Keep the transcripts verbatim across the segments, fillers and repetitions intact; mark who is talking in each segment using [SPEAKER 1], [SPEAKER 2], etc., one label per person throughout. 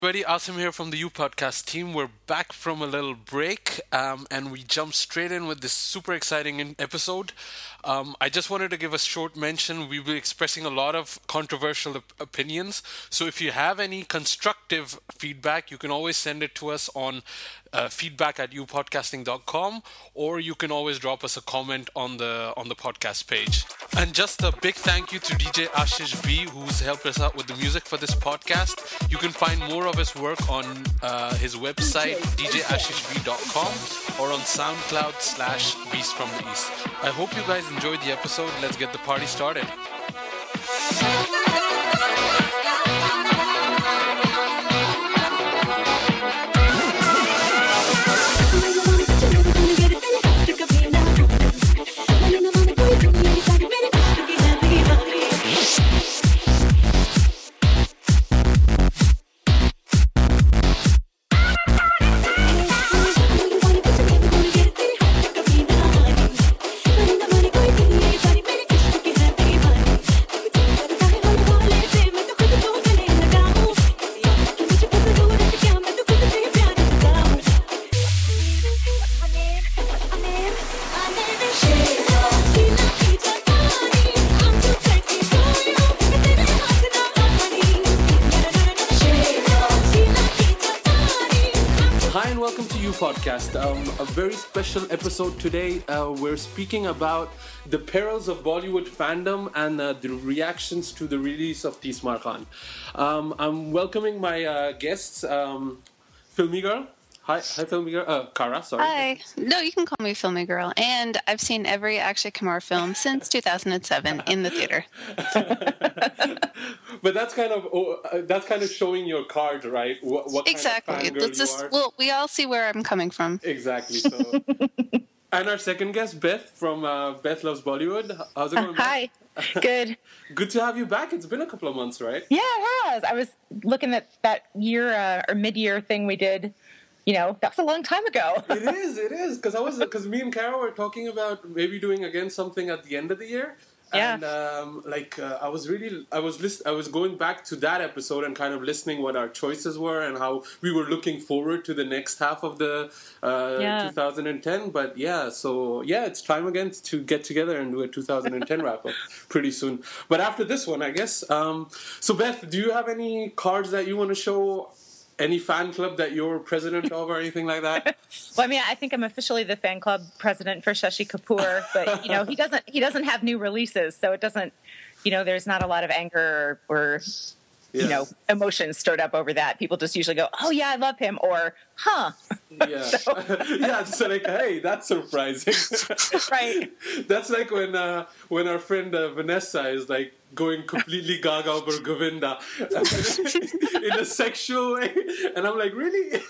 [SPEAKER 1] Everybody, Asim here from the U Podcast team. We're back from a little break, um, and we jump straight in with this super exciting in- episode. Um, I just wanted to give a short mention. We'll be expressing a lot of controversial op- opinions. So if you have any constructive feedback, you can always send it to us on uh, feedback at u podcasting dot com, or you can always drop us a comment on the on the podcast page. And just a big thank you to D J Ashish B, who's helped us out with the music for this podcast. You can find more of his work on uh, his website, d j ashish b dot com, or on SoundCloud slash Beast from the East. I hope you guys enjoyed the episode. Let's get the party started. Podcast. Um, a very special episode today. Uh, we're speaking about the perils of Bollywood fandom and uh, the reactions to the release of Tismar Khan. Um, I'm welcoming my uh, guests, um, Filmy Girl. Hi, hi, Filmy Girl. Uh, Kara, sorry.
[SPEAKER 2] Hi. No, you can call me Filmy Girl. And I've seen every Akshay Kumar film since two thousand seven in the theater.
[SPEAKER 1] But that's kind of oh, uh, that's kind of showing your card, right? What, what
[SPEAKER 2] exactly.
[SPEAKER 1] Kind of
[SPEAKER 2] Let's
[SPEAKER 1] you
[SPEAKER 2] just
[SPEAKER 1] are.
[SPEAKER 2] well, we all see where I'm coming from.
[SPEAKER 1] Exactly. So, and our second guest, Beth from uh, Beth Loves Bollywood. How's it going?
[SPEAKER 3] Uh, hi. Good.
[SPEAKER 1] Good to have you back. It's been a couple of months, right?
[SPEAKER 3] Yeah, it has. I was looking at that year uh, or mid-year thing we did. You know, that was a long time ago.
[SPEAKER 1] It is. It is because I was because me and Carol were talking about maybe doing again something at the end of the year.
[SPEAKER 3] Yeah.
[SPEAKER 1] And um, like uh, I was really, I was list- I was going back to that episode and kind of listening what our choices were and how we were looking forward to the next half of the uh,
[SPEAKER 3] yeah.
[SPEAKER 1] two thousand ten. But yeah, so yeah, it's time again to get together and do a two thousand ten wrap up pretty soon. But after this one, I guess. Um, so Beth, do you have any cards that you want to show? Any fan club that you're president of or anything like that?
[SPEAKER 3] Well, I mean, I think I'm officially the fan club president for Shashi Kapoor, but you know, he doesn't he doesn't have new releases, so it doesn't, you know, there's not a lot of anger or, or yeah. you know, emotions stirred up over that. People just usually go, "Oh yeah, I love him," or "Huh."
[SPEAKER 1] Yeah, so. Yeah. So like, hey, that's surprising.
[SPEAKER 3] Right.
[SPEAKER 1] That's like when uh, when our friend uh, Vanessa is like going completely gaga over Govinda in a sexual way, and I'm like, really?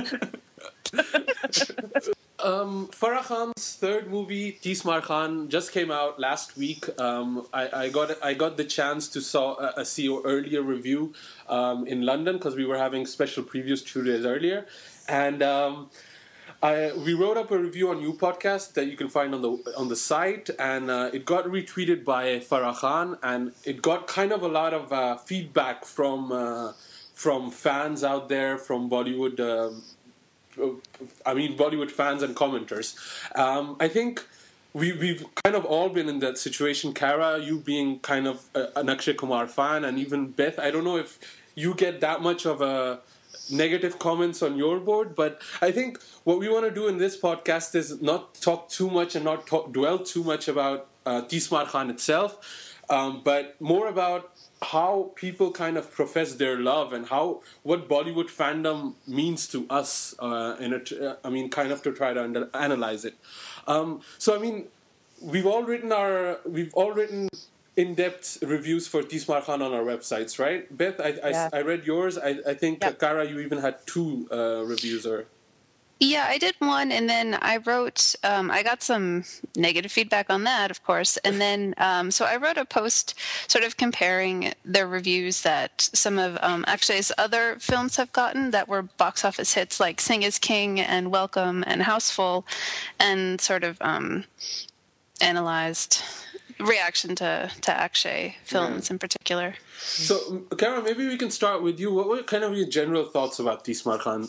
[SPEAKER 1] um, Farah Khan's third movie, Tismar Khan, just came out last week. Um, I, I got I got the chance to saw uh, a see your earlier review um, in London because we were having special previews two days earlier, and. Um, I, we wrote up a review on U Podcast that you can find on the on the site, and uh, it got retweeted by Farah Khan, and it got kind of a lot of uh, feedback from uh, from fans out there, from Bollywood. Uh, I mean, Bollywood fans and commenters. Um, I think we we've kind of all been in that situation. Kara, you being kind of a, an Akshay Kumar fan, and even Beth. I don't know if you get that much of a negative comments on your board, but I think what we want to do in this podcast is not talk too much and not talk, dwell too much about uh, Tismar Khan itself, um, but more about how people kind of profess their love and how what Bollywood fandom means to us. Uh, in a, I mean, kind of to try to under, analyze it. Um, so I mean, we've all written our we've all written. in-depth reviews for Tismar Khan on our websites, right? Beth, I I,
[SPEAKER 3] yeah.
[SPEAKER 1] I read yours. I, I think,
[SPEAKER 3] yep.
[SPEAKER 1] Kara, you even had two uh, reviews. Or
[SPEAKER 2] Yeah, I did one, and then I wrote, um, I got some negative feedback on that, of course, and then, um, so I wrote a post sort of comparing the reviews that some of um, Akshay's other films have gotten that were box office hits, like Sing is King and Welcome and Houseful, and sort of um, analyzed reaction to, to Akshay films yeah. in particular.
[SPEAKER 1] So, Kara, maybe we can start with you. What were kind of your general thoughts about Tismar Khan?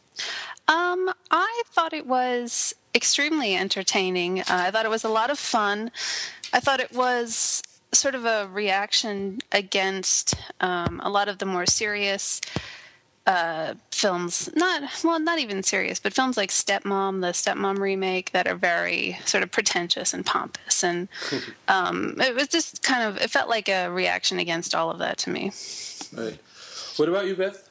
[SPEAKER 2] Um, I thought it was extremely entertaining. Uh, I thought it was a lot of fun. I thought it was sort of a reaction against um, a lot of the more serious uh, films. Not well, not even serious, but films like Stepmom, the Stepmom remake, that are very sort of pretentious and pompous. And um, it was just kind of, it felt like a reaction against all of that to me.
[SPEAKER 1] Right. What about you, Beth?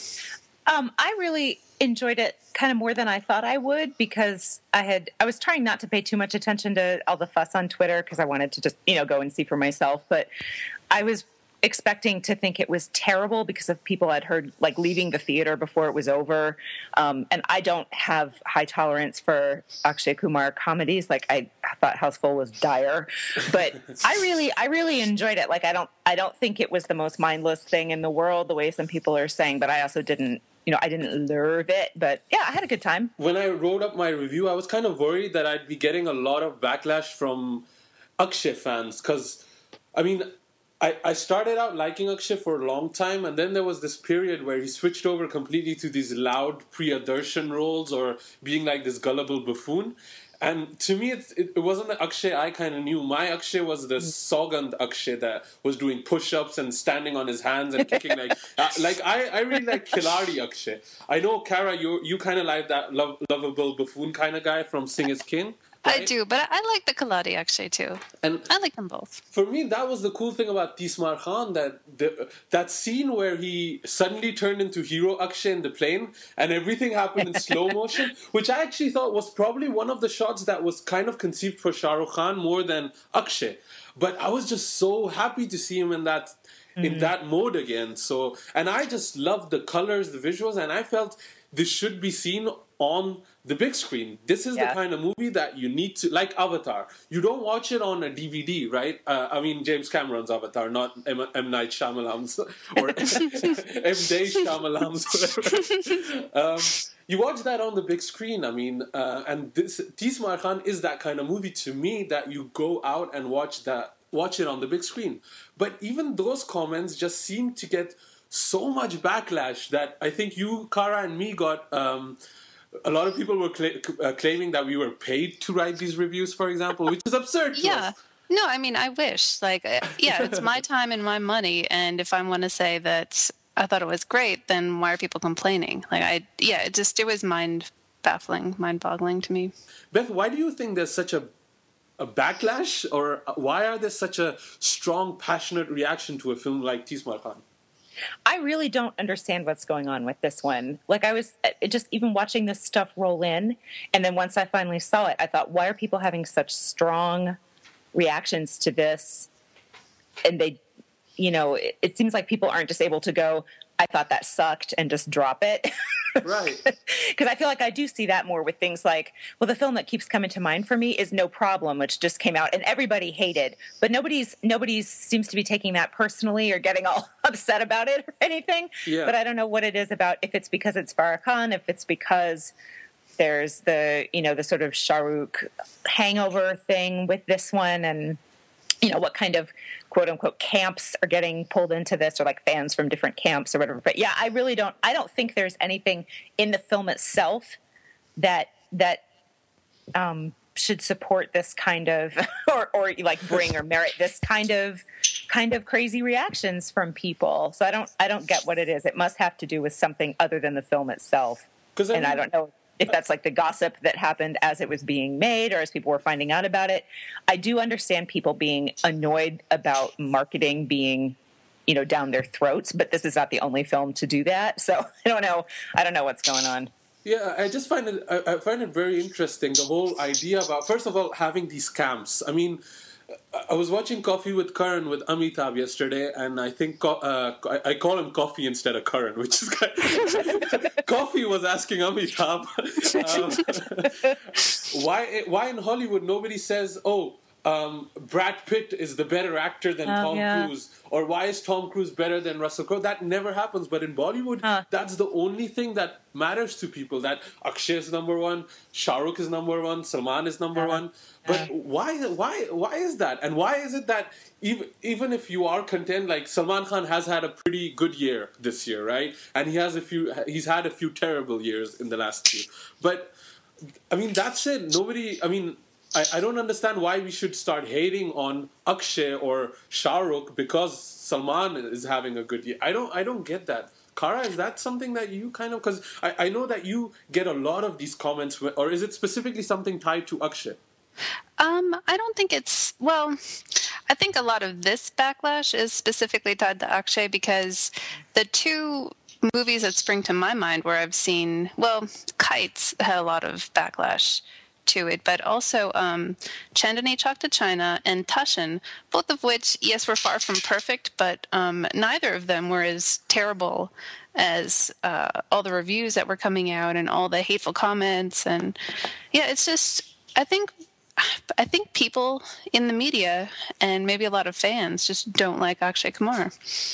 [SPEAKER 3] Um, I really enjoyed it kind of more than I thought I would, because I had I was trying not to pay too much attention to all the fuss on Twitter because I wanted to just, you know, go and see for myself. But I was expecting to think it was terrible because of people I'd heard like leaving the theater before it was over. Um, and I don't have high tolerance for Akshay Kumar comedies. Like I, I thought Houseful was dire, but I really, I really enjoyed it. Like I don't, I don't think it was the most mindless thing in the world the way some people are saying, but I also didn't, you know, I didn't love it, but yeah, I had a good time.
[SPEAKER 1] When I wrote up my review, I was kind of worried that I'd be getting a lot of backlash from Akshay fans because, I mean, I, I started out liking Akshay for a long time, and then there was this period where he switched over completely to these loud Priyadarshan roles or being like this gullible buffoon. And to me, it, it, it wasn't the Akshay I kind of knew. My Akshay was the Saugand Akshay that was doing push-ups and standing on his hands and kicking like... uh, like, I, I really like Khiladi Akshay. I know, Kara, you you kind of like that love, lovable buffoon kind of guy from Sing is King. Right?
[SPEAKER 2] I do, but I like the Khiladi Akshay too. And I like them both.
[SPEAKER 1] For me, that was the cool thing about Tismar Khan, that the, that scene where he suddenly turned into Hero Akshay in the plane and everything happened in slow motion, which I actually thought was probably one of the shots that was kind of conceived for Shah Rukh Khan more than Akshay. But I was just so happy to see him in that mm-hmm. in that mode again. So, and I just loved the colors, the visuals, and I felt this should be seen on the big screen. This is yeah. the kind of movie that you need to, like Avatar. You don't watch it on a D V D, right? Uh, I mean, James Cameron's Avatar, not M. M. Night Shyamalan's or M. Day Shyamalan's. um, you watch that on the big screen. I mean, uh, and this Tismar Khan is that kind of movie to me that you go out and watch that, watch it on the big screen. But even those comments just seem to get so much backlash that I think you, Kara, and me got. Um, A lot of people were cla- uh, claiming that we were paid to write these reviews, for example, which is absurd.
[SPEAKER 2] Yeah. No, I mean, I wish. Like, uh, yeah, it's my time and my money. And if I want to say that I thought it was great, then why are people complaining? Like, I, yeah, it just, it was mind baffling, mind boggling to me.
[SPEAKER 1] Beth, why do you think there's such a, a backlash, or why are there such a strong, passionate reaction to a film like Tismar Khan?
[SPEAKER 3] I really don't understand what's going on with this one. Like I was just even watching this stuff roll in, and then once I finally saw it, I thought, why are people having such strong reactions to this? And they, you know, it, it seems like people aren't just able to go, I thought that sucked, and just drop it.
[SPEAKER 1] Right.
[SPEAKER 3] Because I feel like I do see that more with things like, well, the film that keeps coming to mind for me is No Problem, which just came out and everybody hated, but nobody's nobody's seems to be taking that personally or getting all upset about it or anything.
[SPEAKER 1] Yeah.
[SPEAKER 3] But I don't know what it is about, if it's because it's Farah Khan, if it's because there's the, you know, the sort of Shah Rukh hangover thing with this one, and you know, what kind of quote unquote camps are getting pulled into this, or like fans from different camps or whatever. But yeah, I really don't, I don't think there's anything in the film itself that, that, um, should support this kind of, or, or like bring or merit this kind of, kind of crazy reactions from people. So I don't, I don't get what it is. It must have to do with something other than the film itself.
[SPEAKER 1] I mean,
[SPEAKER 3] and I don't know if that's like the gossip that happened as it was being made or as people were finding out about it. I do understand people being annoyed about marketing being, you know, down their throats, but this is not the only film to do that. So I don't know. I don't know what's going on.
[SPEAKER 1] Yeah, I just find it, I, I find it very interesting, the whole idea about, first of all, having these camps. I mean, I was watching Coffee with Karan with Amitabh yesterday, and I think uh, I call him Coffee instead of Karan, which is kind of, Coffee was asking Amitabh, um, why why in Hollywood nobody says, oh, um, Brad Pitt is the better actor than
[SPEAKER 3] Oh,
[SPEAKER 1] Tom
[SPEAKER 3] yeah.
[SPEAKER 1] Cruise, or why is Tom Cruise better than Russell Crowe? That never happens. But in Bollywood,
[SPEAKER 3] Huh.
[SPEAKER 1] that's the only thing that matters to people. That Akshay is number one, Shah Rukh is number one, Salman is number
[SPEAKER 3] Yeah.
[SPEAKER 1] one. But
[SPEAKER 3] Yeah.
[SPEAKER 1] why, why, why is that? And why is it that even even if you are content, like Salman Khan has had a pretty good year this year, right? And he has a few, he's had a few terrible years in the last few. But I mean, that's it. Nobody, I mean, I, I don't understand why we should start hating on Akshay or Shah Rukh because Salman is having a good year. I don't, I don't get that. Kara, is that something that you kind of, because I, I know that you get a lot of these comments, or is it specifically something tied to Akshay?
[SPEAKER 2] Um, I don't think it's, well, I think a lot of this backlash is specifically tied to Akshay because the two movies that spring to my mind where I've seen, well, Kites had a lot of backlash to it, but also um, Chandani Chalk to China and Tushin, both of which, yes, were far from perfect, but um, neither of them were as terrible as uh, all the reviews that were coming out and all the hateful comments. And yeah, it's just, I think, I think people in the media and maybe a lot of fans just don't like Akshay Kumar.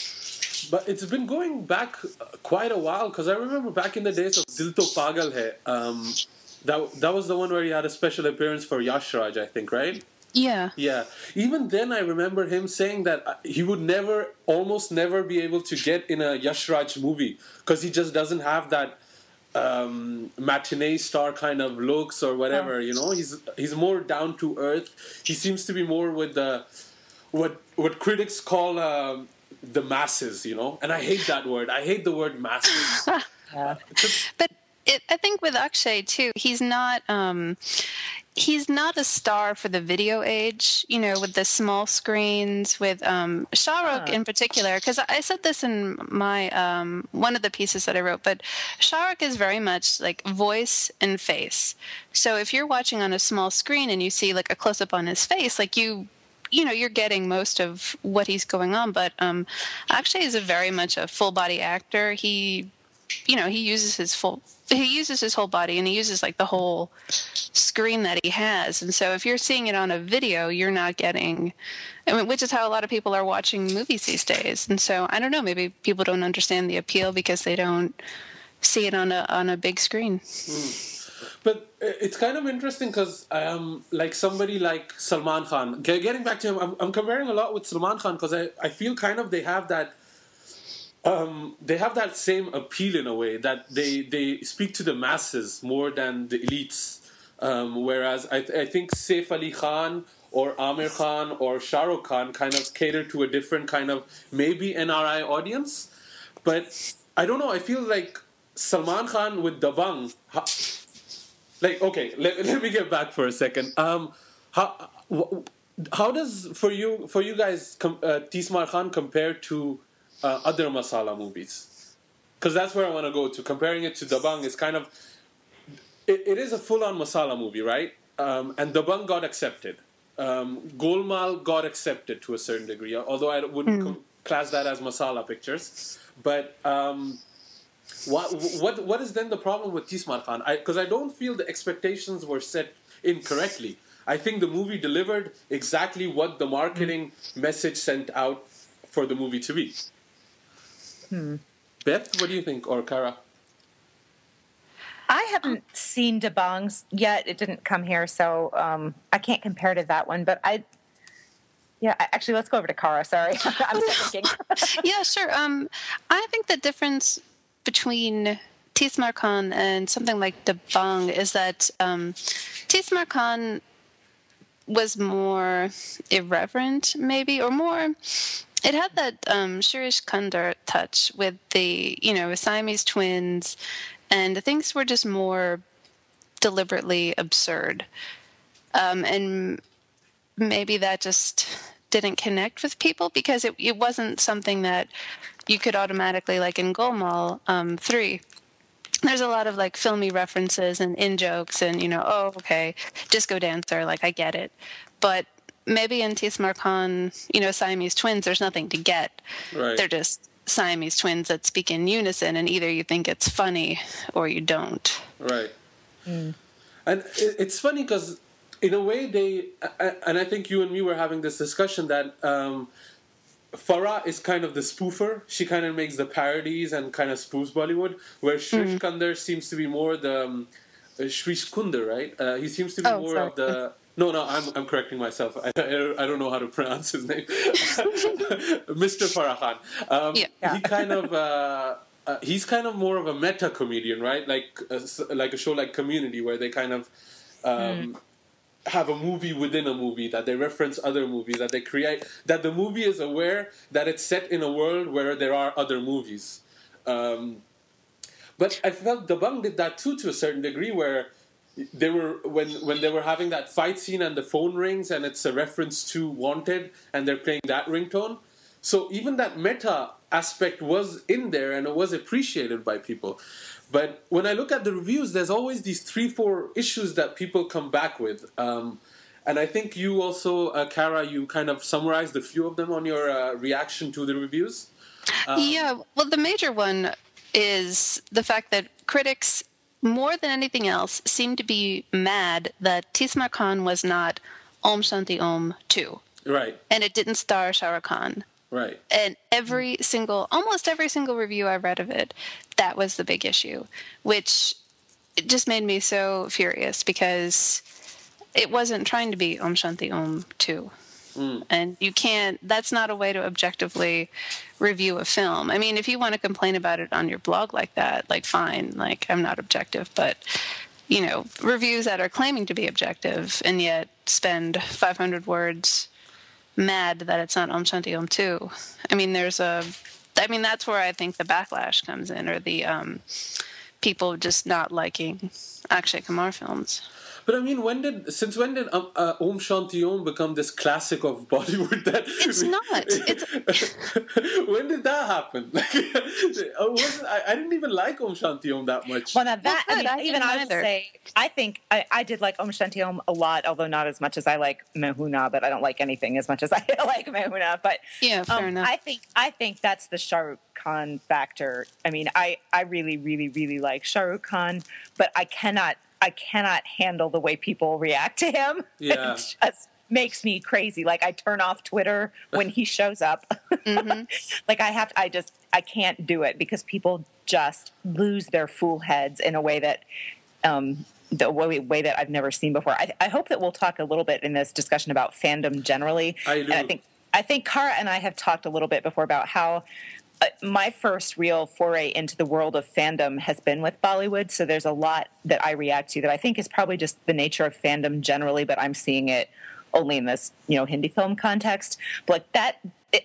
[SPEAKER 1] But it's been going back quite a while because I remember back in the days of Dil To Pagal Hai, um, that that was the one where he had a special appearance for Yash Raj, I think, right?
[SPEAKER 2] Yeah.
[SPEAKER 1] Yeah. Even then, I remember him saying that he would never, almost never be able to get in a Yash Raj movie because he just doesn't have that um, matinee star kind of looks or whatever. Oh. You know, he's he's more down to earth. He seems to be more with the what what critics call um, the masses. You know, and I hate that word. I hate the word masses.
[SPEAKER 2] Yeah. But it, I think with Akshay too, he's not. Um, He's not a star for the video age, you know, with the small screens, with um, Shah Rukh huh. in particular, because I said this in my, um, one of the pieces that I wrote, but Shah Rukh is very much like voice and face. So if you're watching on a small screen and you see like a close-up on his face, like you, you know, you're getting most of what he's going on, but um, Akshay is a very much a full-body actor. He, you know, he uses his full... he uses his whole body and he uses like the whole screen that he has. And so if you're seeing it on a video, you're not getting, I mean, which is how a lot of people are watching movies these days. And so I don't know, maybe people don't understand the appeal because they don't see it on a, on a big screen.
[SPEAKER 1] Mm. But it's kind of interesting because um, like somebody like Salman Khan, getting back to him, I'm, I'm comparing a lot with Salman Khan because I, I feel kind of they have that Um, they have that same appeal in a way that they, they speak to the masses more than the elites. Um, whereas I, th- I think Saif Ali Khan or Amir Khan or Shah Rukh Khan kind of cater to a different kind of maybe N R I audience. But I don't know, I feel like Salman Khan with Dabangg, ha- like, okay, let, let me get back for a second. Um, how, how does, for you, for you guys, com- uh, Tismar Khan compare to Uh, other masala movies? Because that's where I want to go to. Comparing it to Dabangg is kind of... It, it is a full-on masala movie, right? Um, and Dabangg got accepted. Um, Golmaal got accepted to a certain degree, although I wouldn't mm. co- class that as masala pictures. But um, what, what what is then the problem with Tismar Khan? Because I, I don't feel the expectations were set incorrectly. I think the movie delivered exactly what the marketing mm. message sent out for the movie to be. Hmm. Beth, what do you think, or Kara?
[SPEAKER 3] I haven't seen Dabangg yet. It didn't come here, so um, I can't compare to that one. But I, yeah, actually, let's go over to Kara. Sorry, I'm still thinking.
[SPEAKER 2] Yeah, sure. Um, I think the difference between Tismar Khan and something like Dabangg is that um, Tismar Khan was more irreverent, maybe, or more... It had that um, Shirish Khandar touch with the, you know, Siamese twins, and things were just more deliberately absurd. Um, and maybe that just didn't connect with people because it, it wasn't something that you could automatically, like in Golmaal um, three, there's a lot of like filmy references and in-jokes and, you know, oh, okay, disco dancer, like I get it. But maybe in Tismar Khan, you know, Siamese twins, there's nothing to get.
[SPEAKER 1] Right.
[SPEAKER 2] They're just Siamese twins that speak in unison, and either you think it's funny or you don't.
[SPEAKER 1] Right. Mm. And it's funny because in a way, they, and I think you and me were having this discussion that um, Farah is kind of the spoofer. She kind of makes the parodies and kind of spoofs Bollywood, where Shrish mm. Kundar seems to be more the um, uh, Shrish Kundar, right? Uh, he seems to be oh, more sorry. of the. No, no, I'm I'm correcting myself. I, I, I don't know how to pronounce his name. Mister Farah Khan. Um, yeah. yeah. He kind of. Uh, Uh, he's kind of more of a meta comedian, right? Like uh, like a show like Community, where they kind of um, mm. have a movie within a movie, that they reference other movies, that they create, that the movie is aware that it's set in a world where there are other movies. Um, but I felt Dabangg did that too, to a certain degree, where they were when when they were having that fight scene and the phone rings and it's a reference to Wanted and they're playing that ringtone. So even that meta aspect was in there and it was appreciated by people. But when I look at the reviews, there's always these three, four issues that people come back with. Um, and I think you also, uh, Kara, you kind of summarized a few of them on your uh, reaction to the reviews. Um,
[SPEAKER 2] yeah, well, the major one is the fact that critics, more than anything else, seem to be mad that Tismar Khan was not Om Shanti Om two.
[SPEAKER 1] Right.
[SPEAKER 2] And it didn't star Shah Rukh Khan.
[SPEAKER 1] Right.
[SPEAKER 2] And every single, almost every single review I read of it, that was the big issue, which it just made me so furious because it wasn't trying to be Om Shanti Om two. Mm. And you can't, that's not a way to objectively review a film. I mean, if you want to complain about it on your blog like that, like, fine, like, I'm not objective, but, you know, reviews that are claiming to be objective and yet spend five hundred words mad that it's not Om Shanti Om two. I mean, there's a, I mean, that's where I think the backlash comes in, or the um, people just not liking Akshay Kumar films.
[SPEAKER 1] But I mean, when did, since when did um, uh, Om Shanti Om become this classic of Bollywood? That
[SPEAKER 2] it's not. It's...
[SPEAKER 1] When did that happen? I, I didn't even like Om Shanti Om that much.
[SPEAKER 3] Well, now that, well, I mean, I even I would say, I think, I, I did like Om Shanti Om a lot, although not as much as I like Mehuna, but I don't like anything as much as I like Mehuna. But
[SPEAKER 2] yeah, fair
[SPEAKER 3] um,
[SPEAKER 2] enough.
[SPEAKER 3] I think, I think that's the Shah Rukh Khan factor. I mean, I, I really, really, really like Shah Rukh Khan, but I cannot, I cannot handle the way people react to him.
[SPEAKER 1] Yeah.
[SPEAKER 3] It just makes me crazy. Like, I turn off Twitter when he shows up. Mm-hmm. Like, I have, I just, I can't do it because people just lose their fool heads in a way that, um, the way, way that I've never seen before. I, I hope that we'll talk a little bit in this discussion about fandom generally.
[SPEAKER 1] I do.
[SPEAKER 3] And I think, I think Kara and I have talked a little bit before about how Uh, my first real foray into the world of fandom has been with Bollywood, so there's a lot that I react to that I think is probably just the nature of fandom generally, but I'm seeing it only in this, you know, Hindi film context. But like that, it,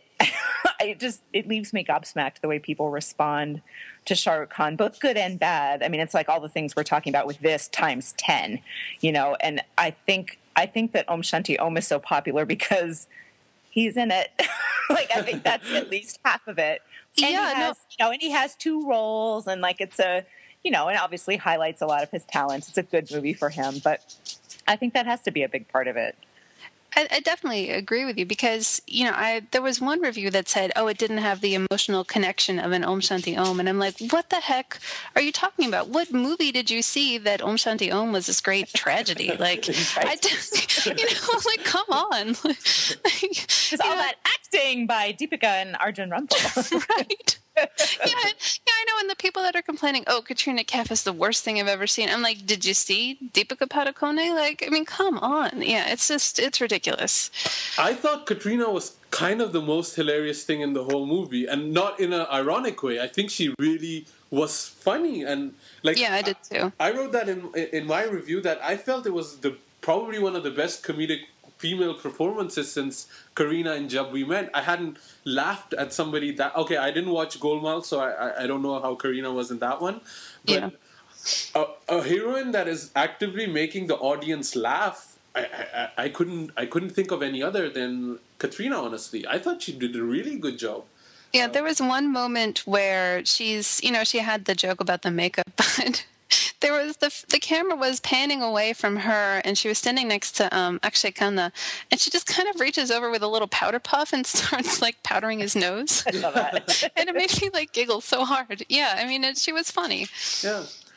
[SPEAKER 3] it just, it leaves me gobsmacked the way people respond to Shah Rukh Khan, both good and bad. I mean, it's like all the things we're talking about with this times ten, you know, and I think, I think that Om Shanti Om is so popular because he's in it. Like, I think that's at least half of it. And yeah, he has, no. you know, and he has two roles, and like it's a, you know, and obviously highlights a lot of his talents. It's a good movie for him, but I think that has to be a big part of it.
[SPEAKER 2] I, I definitely agree with you because, you know, I there was one review that said, oh, it didn't have the emotional connection of an Om Shanti Om. And I'm like, what the heck are you talking about? What movie did you see that Om Shanti Om was this great tragedy? Like, I just, you know, like, come on. Like,
[SPEAKER 3] it's all know, that acting by Deepika and Arjun Rampal.
[SPEAKER 2] Right. yeah, yeah, I know. And the people that are complaining, oh, Katrina Kaif is the worst thing I've ever seen. I'm like, did you see Deepika Padukone? Like, I mean, come on. Yeah, it's just, it's ridiculous.
[SPEAKER 1] I thought Katrina was kind of the most hilarious thing in the whole movie, and not in an ironic way. I think she really was funny, and like,
[SPEAKER 2] yeah, I did too.
[SPEAKER 1] I, I wrote that in in my review that I felt it was the probably one of the best comedic female performances since Kareena in Jab We Met. I hadn't laughed at somebody that... Okay, I didn't watch Golmaal, so I, I, I don't know how Kareena was in that one. But
[SPEAKER 2] yeah.
[SPEAKER 1] a, a heroine that is actively making the audience laugh, I, I, I couldn't I couldn't think of any other than Katrina, honestly. I thought she did a really good job.
[SPEAKER 2] Yeah, there was one moment where she's... You know, she had the joke about the makeup, but... There was the the camera was panning away from her, and she was standing next to um, Akshay Khanna, and she just kind of reaches over with a little powder puff and starts like powdering his nose.
[SPEAKER 3] I love that,
[SPEAKER 2] and it made me like giggle so hard. Yeah, I mean, it, she was funny.
[SPEAKER 1] Yeah,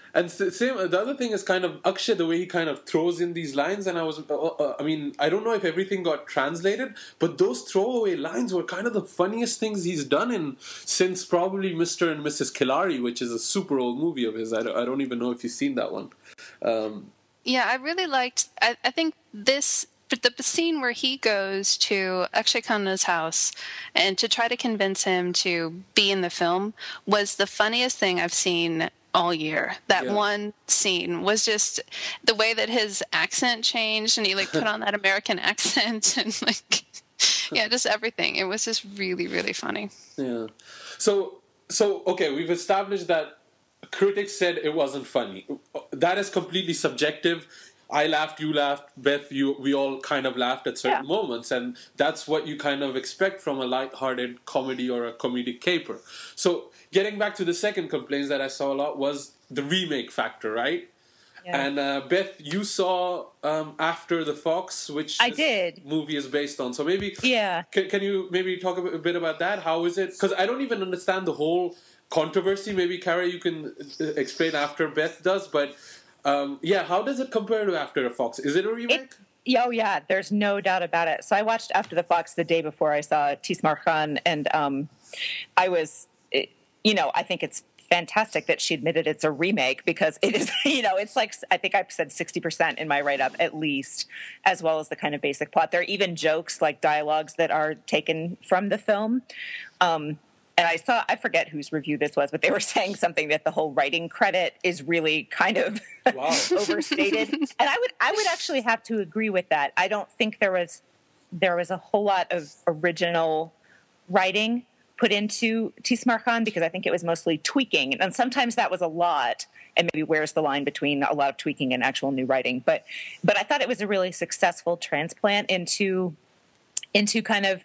[SPEAKER 1] And s- same. The other thing is kind of Akshay, the way he kind of throws in these lines, and I was, uh, uh, I mean, I don't know if everything got translated, but those throwaway lines were kind of the funniest things he's done in since probably Mister and Missus Killari, which is a super old movie of his. I don't, I don't even know if you've seen that one. Um,
[SPEAKER 2] Yeah, I really liked. I, I think this. But the scene where he goes to Akshay Khanna's house and to try to convince him to be in the film was the funniest thing I've seen all year. That
[SPEAKER 1] Yeah.
[SPEAKER 2] one scene was just the way that his accent changed and he like put on that American accent and like, yeah, just everything. It was just really, really funny.
[SPEAKER 1] Yeah. So, so okay, we've established that critics said it wasn't funny. That is completely subjective. I laughed, you laughed, Beth, you, we all kind of laughed at certain
[SPEAKER 3] Yeah.
[SPEAKER 1] moments, and that's what you kind of expect from a light-hearted comedy or a comedic caper. So, getting back to the second complaints that I saw a lot was the remake factor, right?
[SPEAKER 3] Yeah.
[SPEAKER 1] And uh, Beth, you saw um, After the Fox, which
[SPEAKER 3] I
[SPEAKER 1] this
[SPEAKER 3] did.
[SPEAKER 1] movie is based on. So maybe
[SPEAKER 3] Yeah.
[SPEAKER 1] can, can you maybe talk a bit, a bit about that? How is it? Because I don't even understand the whole controversy. Maybe, Kara, you can uh, explain after Beth does. But um, yeah, how does it compare to After the Fox? Is it a remake?
[SPEAKER 3] It, oh yeah, there's no doubt about it. So I watched After the Fox the day before I saw Tismar Khan, and um, I was, it, you know, I think it's fantastic that she admitted it's a remake because it is, you know, it's like, I think I've said sixty percent in my write-up at least, as well as the kind of basic plot. There are even jokes like dialogues that are taken from the film. Um, and I saw, I forget whose review this was, but they were saying something that the whole writing credit is really kind of
[SPEAKER 1] Wow.
[SPEAKER 3] overstated. And I would, I would actually have to agree with that. I don't think there was, there was a whole lot of original writing put into Tismar Khan because I think it was mostly tweaking. And sometimes that was a lot. And maybe where's the line between a lot of tweaking and actual new writing. But but I thought it was a really successful transplant into into kind of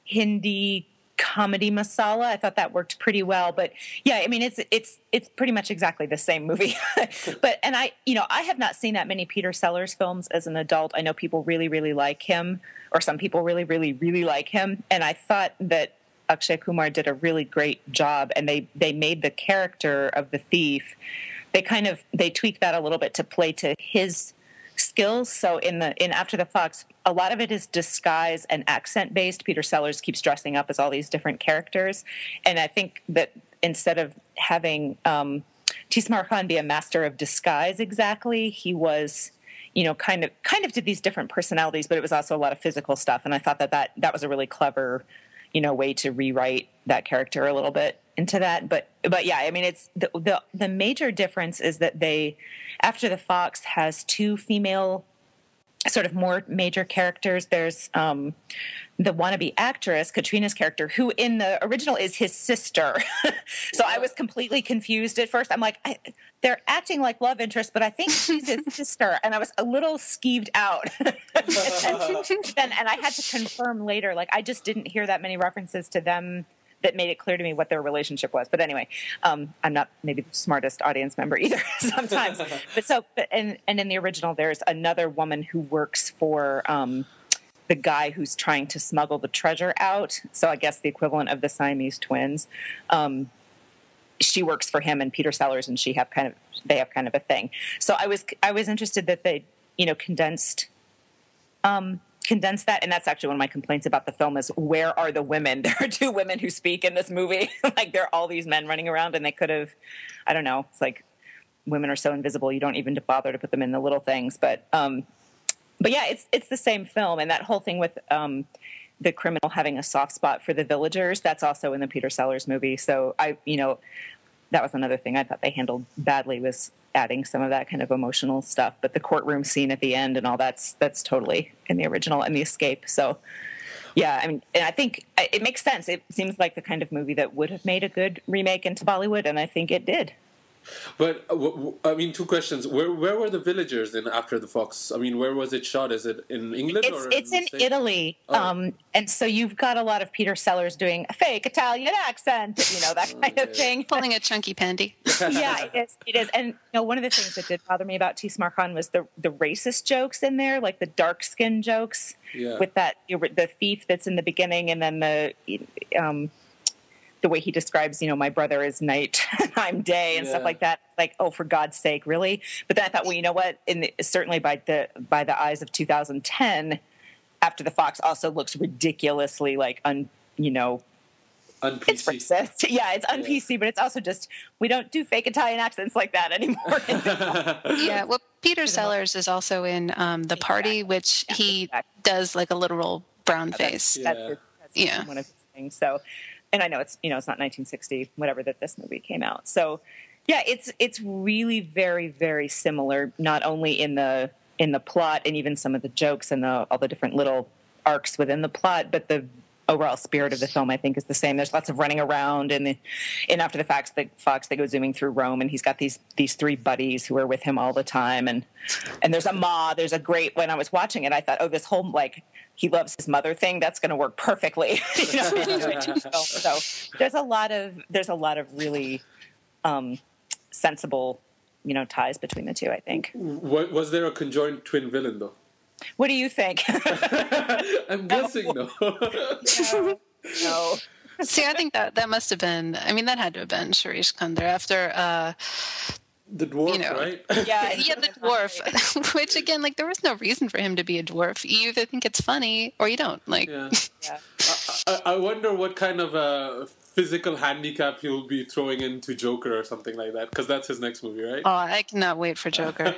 [SPEAKER 3] Hindi comedy masala. I thought that worked pretty well. But yeah, I mean it's it's it's pretty much exactly the same movie. But and I you know, I have not seen that many Peter Sellers films as an adult. I know people really, really like him, or some people really, really, really like him. And I thought that Akshay Kumar did a really great job, and they they made the character of the thief, they kind of they tweaked that a little bit to play to his skills. So in the in After the Fox, a lot of it is disguise and accent based. Peter Sellers keeps dressing up as all these different characters, and I think that instead of having um, Tismar Khan be a master of disguise exactly, he was, you know, kind of kind of did these different personalities, but it was also a lot of physical stuff. And I thought that that, that was a really clever, you know, way to rewrite that character a little bit into that. But but yeah, I mean, it's the the, the major difference is that they, After the Fox has two female sort of more major characters. There's um, the wannabe actress, Katrina's character, who in the original is his sister. So I was completely confused at first. I'm like, I, they're acting like love interest, but I think she's his sister. And I was a little skeeved out. and, then, and I had to confirm later, like I just didn't hear that many references to them that made it clear to me what their relationship was. But anyway, um, I'm not maybe the smartest audience member either sometimes. But so, but, and, and in the original, there's another woman who works for um, the guy who's trying to smuggle the treasure out. So I guess the equivalent of the Siamese twins. Um, she works for him and Peter Sellers, and she have kind of, they have kind of a thing. So I was, I was interested that they, you know, condensed, um, condense that. And that's actually one of my complaints about the film is where are the women? There are two women who speak in this movie. Like there are all these men running around, and they could have, I don't know. It's like women are so invisible. You don't even bother to put them in the little things. But, um, but yeah, it's, it's the same film. And that whole thing with, um, the criminal having a soft spot for the villagers, that's also in the Peter Sellers movie. So I, you know, that was another thing I thought they handled badly, was adding some of that kind of emotional stuff. But the courtroom scene at the end and all that's that's totally in the original, and the escape. So yeah, I mean, and I think it makes sense. It seems like the kind of movie that would have made a good remake into Bollywood, and I think it did.
[SPEAKER 1] But uh, w- w- I mean, two questions. Where where were the villagers in After the Fox? I mean, where was it shot? Is it in England?
[SPEAKER 3] It's
[SPEAKER 1] or
[SPEAKER 3] it's in,
[SPEAKER 1] in
[SPEAKER 3] Italy,
[SPEAKER 1] oh.
[SPEAKER 3] um, and so you've got a lot of Peter Sellers doing a fake Italian accent, you know, that kind of thing.
[SPEAKER 2] Pulling a chunky pandy.
[SPEAKER 3] Yeah, it is. It is. And you know, one of the things that did bother me about Tismar Khan was the the racist jokes in there, like the dark skin jokes,
[SPEAKER 1] Yeah.
[SPEAKER 3] with that the thief that's in the beginning, and then the um, the way he describes, you know, my brother is night, I'm day, and yeah. stuff like that. Like, oh, for God's sake, really? But then I thought, well, you know what? In the, certainly by the by the eyes of two thousand ten, After the Fox also looks ridiculously like un, you know.
[SPEAKER 1] Un-P C.
[SPEAKER 3] It's racist. Yeah, it's un-P C, yeah. But it's also just, we don't do fake Italian accents like that anymore.
[SPEAKER 2] Yeah, well, Peter Sellers is also in um, The Party, exactly. which yeah, he exactly. does like a literal brown
[SPEAKER 3] yeah,
[SPEAKER 2] face.
[SPEAKER 3] That's, yeah. that's, that's
[SPEAKER 2] yeah.
[SPEAKER 3] one of his things. So, and I know it's, you know, it's not nineteen sixty, whatever, that this movie came out. So, yeah, it's it's really very, very similar, not only in the in the plot and even some of the jokes and the all the different little arcs within the plot, but the overall spirit of the film, I think, is the same. There's lots of running around, and the, and after the Fox, the Fox, they go zooming through Rome, and he's got these these three buddies who are with him all the time, and and there's a ma. There's a great. When I was watching it, I thought, oh, this whole like he loves his mother thing, that's going to work perfectly. You know, so there's a lot of there's a lot of really um, sensible, you know, ties between the two. I think.
[SPEAKER 1] What, was there a conjoined twin villain though?
[SPEAKER 3] What do you think?
[SPEAKER 1] I'm guessing no.
[SPEAKER 3] no. no.
[SPEAKER 2] See, I think that that must have been. I mean, that had to have been Sharish Khandar after. Uh,
[SPEAKER 1] the dwarf,
[SPEAKER 2] you know,
[SPEAKER 1] right?
[SPEAKER 2] Yeah, yeah, the dwarf. Which again, like, there was no reason for him to be a dwarf. You either think it's funny or you don't. Like,
[SPEAKER 1] yeah. yeah. I, I wonder what kind of a physical handicap he'll be throwing into Joker or something like that, because that's his next movie, right?
[SPEAKER 2] Oh, I cannot wait for Joker.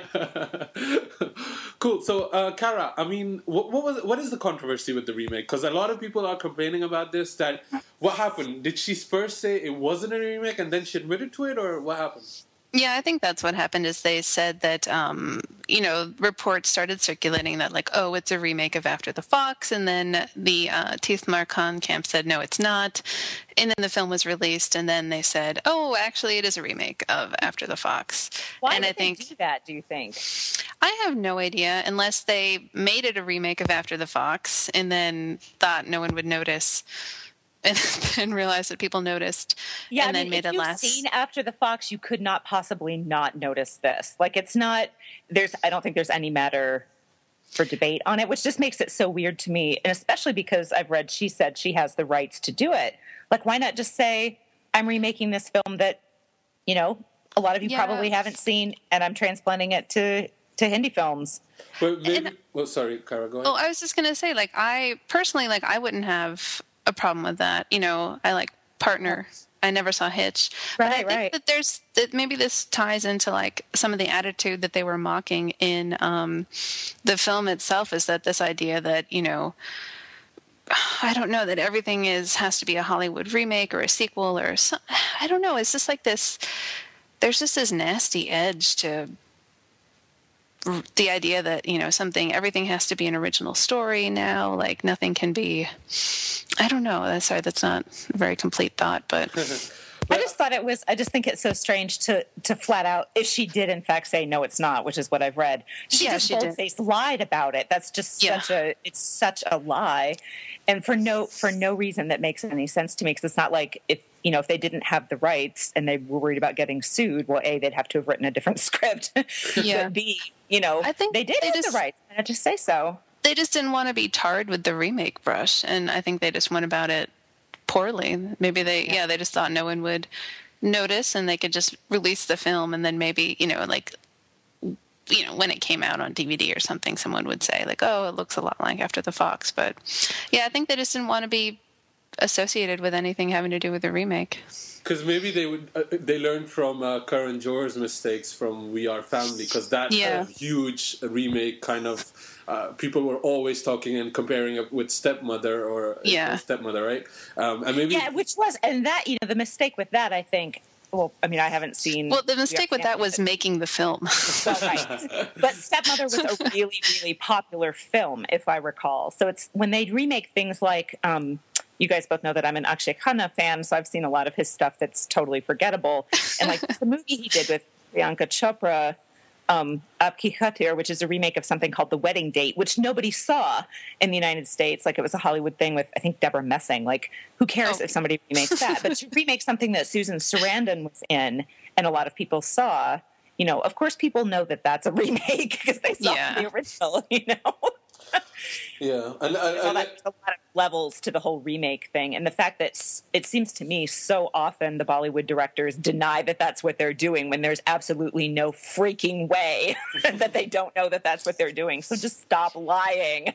[SPEAKER 1] Cool. So, uh, Kara, I mean, what, what was what is the controversy with the remake? Because a lot of people are complaining about this. That what happened? Did she first say it wasn't a remake and then she admitted to it, or what happened?
[SPEAKER 2] Yeah, I think that's what happened. Is they said that um, you know, reports started circulating that like, oh, it's a remake of After the Fox, and then the uh, Tithmar Khan camp said no, it's not, and then the film was released, and then they said, oh, actually, it is a remake of After the Fox.
[SPEAKER 3] Why
[SPEAKER 2] and
[SPEAKER 3] did
[SPEAKER 2] I think,
[SPEAKER 3] they do that? Do you think?
[SPEAKER 2] I have no idea, unless they made it a remake of After the Fox and then thought no one would notice. And then realized that people noticed,
[SPEAKER 3] yeah,
[SPEAKER 2] and
[SPEAKER 3] I
[SPEAKER 2] then
[SPEAKER 3] mean,
[SPEAKER 2] made
[SPEAKER 3] if
[SPEAKER 2] it
[SPEAKER 3] you've
[SPEAKER 2] less.
[SPEAKER 3] Seen After the Fox, you could not possibly not notice this. Like, it's not. There's. I don't think there's any matter for debate on it, which just makes it so weird to me, and especially because I've read she said she has the rights to do it. Like, why not just say I'm remaking this film that, you know, a lot of you yeah. probably haven't seen, and I'm transplanting it to to Hindi films.
[SPEAKER 1] Well, maybe, and, well sorry, Kara, go ahead.
[SPEAKER 2] Oh, I was just gonna say, like, I personally, like, I wouldn't have a problem with that. You know, I like Partner. I never saw Hitch.
[SPEAKER 3] Right,
[SPEAKER 2] but I think
[SPEAKER 3] right.
[SPEAKER 2] that there's that maybe this ties into like some of the attitude that they were mocking in um, the film itself, is that this idea that, you know, I don't know, that everything is has to be a Hollywood remake or a sequel or some, I don't know. It's just like this, there's just this nasty edge to the idea that, you know, something, everything has to be an original story now. Like, nothing can be, I don't know. That's sorry, that's not a very complete thought, but
[SPEAKER 3] I just thought it was, I just think it's so strange to, to flat out, if she did in fact say, no, it's not, which is what I've read. She
[SPEAKER 2] yeah,
[SPEAKER 3] just
[SPEAKER 2] she
[SPEAKER 3] bold-faced lied about it. That's just
[SPEAKER 2] yeah.
[SPEAKER 3] such a, it's such a lie. And for no, for no reason that makes any sense to me. Cause it's not like if, you know, if they didn't have the rights and they were worried about getting sued, well, A, they'd have to have written a different script.
[SPEAKER 2] Yeah.
[SPEAKER 3] But B, you know,
[SPEAKER 2] I think
[SPEAKER 3] they did
[SPEAKER 2] they
[SPEAKER 3] have
[SPEAKER 2] just,
[SPEAKER 3] the rights. And I just say so.
[SPEAKER 2] They just didn't want to be tarred with the remake brush. And I think they just went about it poorly. Maybe they, yeah, yeah they just thought no one would notice and they could just release the film. And then maybe, you know, like, you know, when it came out on D V D or something, someone would say like, oh, it looks a lot like After the Fox. But yeah, I think they just didn't want to be associated with anything having to do with the remake.
[SPEAKER 1] Because maybe they would uh, they learned from uh, Karan Johar's mistakes from We Are Family, because that's
[SPEAKER 2] yeah.
[SPEAKER 1] a huge remake kind of. Uh, people were always talking and comparing it with Stepmother or
[SPEAKER 2] yeah.
[SPEAKER 1] Stepmother, right? Um, and maybe
[SPEAKER 3] yeah, which was and that you know the mistake with that, I think. Well, I mean, I haven't seen.
[SPEAKER 2] Well, the mistake with that was making the film.
[SPEAKER 3] Well, right. But Stepmother was a really, really popular film, if I recall. So it's when they remake things like. Um, You guys both know that I'm an Akshay Khanna fan, so I've seen a lot of his stuff that's totally forgettable. And like the movie he did with Priyanka Chopra, um, Aapki Khatir, which is a remake of something called The Wedding Date, which nobody saw in the United States. Like it was a Hollywood thing with, I think, Deborah Messing. Like, who cares oh. if somebody remakes that? But to remake something that Susan Sarandon was in and a lot of people saw, you know, of course people know that that's a remake because they saw
[SPEAKER 2] yeah.
[SPEAKER 3] the original, you know?
[SPEAKER 1] Yeah, and, and,
[SPEAKER 3] There's
[SPEAKER 1] and
[SPEAKER 3] a lot of levels to the whole remake thing, and the fact that it seems to me so often the Bollywood directors deny that that's what they're doing when there's absolutely no freaking way that they don't know that that's what they're doing. So just stop lying.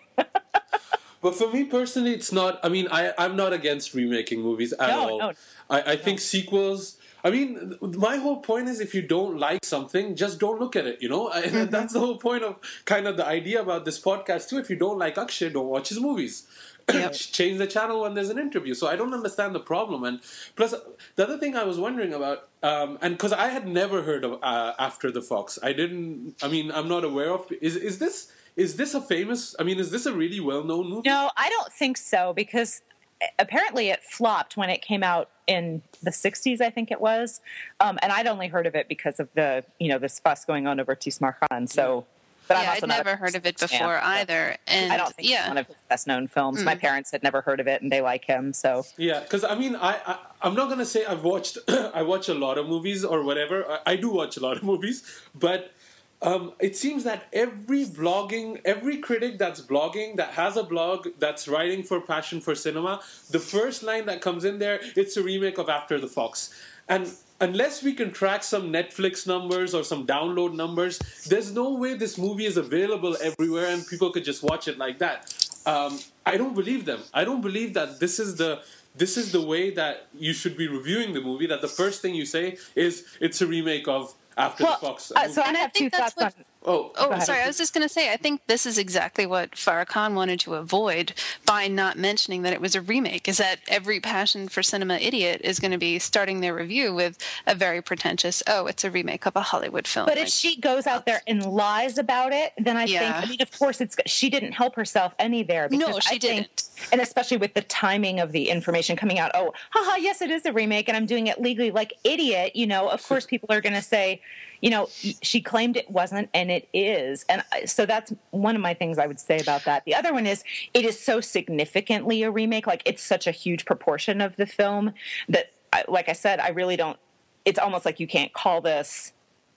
[SPEAKER 1] But for me personally, it's not. I mean, I I'm not against remaking movies at
[SPEAKER 3] No,
[SPEAKER 1] all.
[SPEAKER 3] no.
[SPEAKER 1] I I think sequels. I mean, my whole point is if you don't like something, just don't look at it, you know? I,
[SPEAKER 3] Mm-hmm.
[SPEAKER 1] That's the whole point of kind of the idea about this podcast, too. If you don't like Akshay, don't watch his movies.
[SPEAKER 2] Yep.
[SPEAKER 1] Change the channel when there's an interview. So I don't understand the problem. And plus, the other thing I was wondering about, um, and because I had never heard of uh, After the Fox. I didn't, I mean, I'm not aware of, is is this... Is this a famous, I mean, is this a really well-known movie?
[SPEAKER 3] No, I don't think so, because apparently it flopped when it came out in the sixties, I think it was. Um, and I'd only heard of it because of the, you know, this fuss going on over Tismar Khan. So, but I'm
[SPEAKER 2] Yeah,
[SPEAKER 3] also
[SPEAKER 2] I'd
[SPEAKER 3] not
[SPEAKER 2] never
[SPEAKER 3] a
[SPEAKER 2] heard of it
[SPEAKER 3] fan,
[SPEAKER 2] before
[SPEAKER 3] so
[SPEAKER 2] either. And
[SPEAKER 3] I don't think
[SPEAKER 2] yeah.
[SPEAKER 3] it's one of his best-known films.
[SPEAKER 2] Mm.
[SPEAKER 3] My parents had never heard of it, and they like him, so...
[SPEAKER 1] Yeah, because I mean, I, I I'm not gonna say I've watched I watch a lot of movies or whatever. I, I do watch a lot of movies, but um, it seems that every blogging, every critic that's blogging, that has a blog, that's writing for Passion for Cinema, the first line that comes in there, it's a remake of After the Fox, and unless we can track some Netflix numbers or some download numbers, there's no way this movie is available everywhere and people could just watch it like that. Um, I don't believe them. I don't believe that this is the this is the way that you should be reviewing the movie. That the first thing you say is it's a remake of After
[SPEAKER 3] Well,
[SPEAKER 1] the Fox.
[SPEAKER 3] uh, so I
[SPEAKER 2] And I
[SPEAKER 3] have two
[SPEAKER 2] think that's
[SPEAKER 3] thoughts
[SPEAKER 2] what-
[SPEAKER 3] on...
[SPEAKER 1] oh,
[SPEAKER 2] Oh,
[SPEAKER 3] ahead.
[SPEAKER 2] sorry. I was just going to say, I think this is exactly what Farah Khan wanted to avoid by not mentioning that it was a remake, is that every Passion for Cinema idiot is going to be starting their review with a very pretentious, oh, it's a remake of a Hollywood film.
[SPEAKER 3] But
[SPEAKER 2] Like,
[SPEAKER 3] if she goes out there and lies about it, then I
[SPEAKER 2] Yeah.
[SPEAKER 3] think, I mean, of course, it's she didn't help herself any there.
[SPEAKER 2] No,
[SPEAKER 3] because
[SPEAKER 2] she
[SPEAKER 3] I think-
[SPEAKER 2] didn't.
[SPEAKER 3] And especially with the timing of the information coming out, oh, haha, yes, it is a remake, and I'm doing it legally like idiot. You know, of course, people are going to say, you know, she claimed it wasn't, and it is. And I- so that's one of my things I would say about that. The other one is it is so significantly a remake. Like, it's such a huge proportion of the film that, I, like I said, I really don't, it's almost like you can't call this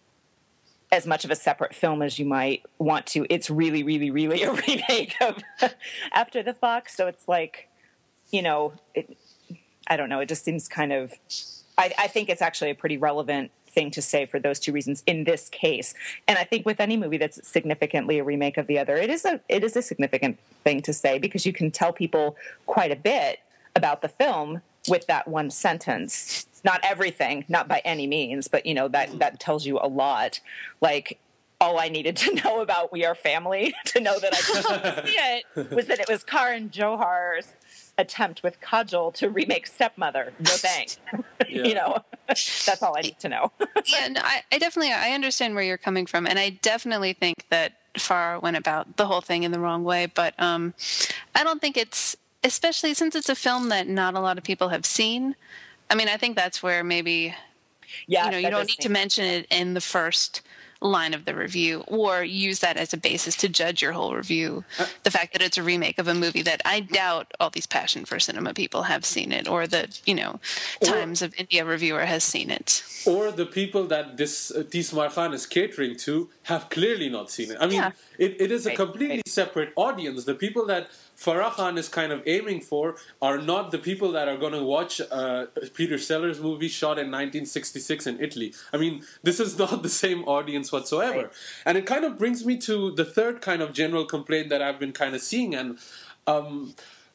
[SPEAKER 3] as much of a separate film as you might want to. It's really, really, really a remake of After the Fox. So it's like, you know, it, I don't know. It just seems kind of, I, I think it's actually a pretty relevant thing to say for those two reasons in this case. And I think with any movie that's significantly a remake of the other, it is a, it is a significant thing to say, because you can tell people quite a bit about the film with that one sentence. Not everything, not by any means, but, you know, that, that tells you a lot. Like, all I needed to know about We Are Family to know that I didn't see it was that it was Karan Johar's attempt with Kajol to remake Stepmother. No thanks.
[SPEAKER 1] Yeah.
[SPEAKER 3] You know, that's all I need to know.
[SPEAKER 2] yeah, no, I, I definitely, I understand where you're coming from, and I definitely think that Farah went about the whole thing in the wrong way, but um, I don't think it's, especially since it's a film that not a lot of people have seen. I mean, I think that's where maybe,
[SPEAKER 3] Yeah,
[SPEAKER 2] you know, you
[SPEAKER 3] that
[SPEAKER 2] don't
[SPEAKER 3] does
[SPEAKER 2] need to
[SPEAKER 3] seem-
[SPEAKER 2] mention it in the first line of the review or use that as a basis to judge your whole review. The fact that it's a remake of a movie that I doubt all these Passion for Cinema people have seen it, or the, you know, Times of India reviewer has seen it.
[SPEAKER 1] or the people that this uh, Tismar Khan is catering to have clearly not seen it. I mean,
[SPEAKER 2] Yeah.
[SPEAKER 1] it, it is a
[SPEAKER 3] Right,
[SPEAKER 1] completely
[SPEAKER 3] right.
[SPEAKER 1] separate audience. The people that Farah Khan is kind of aiming for are not the people that are going to watch uh, Peter Sellers' movie shot in nineteen sixty-six in Italy. I mean, this is not the same audience whatsoever.
[SPEAKER 3] Right.
[SPEAKER 1] And it kind of brings me to the third kind of general complaint that I've been kind of seeing. And um,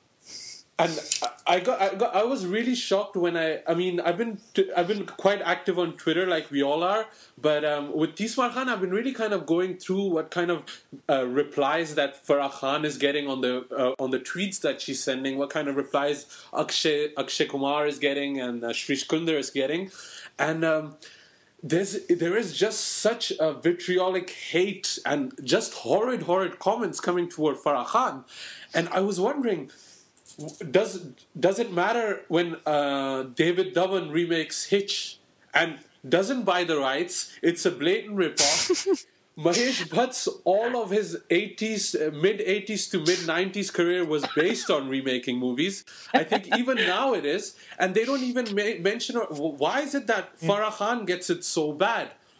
[SPEAKER 1] and I got, I got, I was really shocked when I, I mean, I've been, I've been quite active on Twitter, like we all are. But um, with Tismar Khan, I've been really kind of going through what kind of uh, replies that Farah Khan is getting on the uh, on the tweets that she's sending. What kind of replies Akshay Akshay Kumar is getting and uh, Shrish Kunder is getting, and. Um, There's there is just such a vitriolic hate and just horrid, horrid comments coming toward Farah Khan, and I was wondering, does does it matter when uh, David Dhawan remakes Hitch and doesn't buy the rights? It's a blatant ripoff. Mahesh Bhatt's all of his eighties, uh, mid eighties to mid nineties career was based on remaking movies. I think even now it is, and they don't even ma- mention. Why is it that Farah Khan gets it so bad?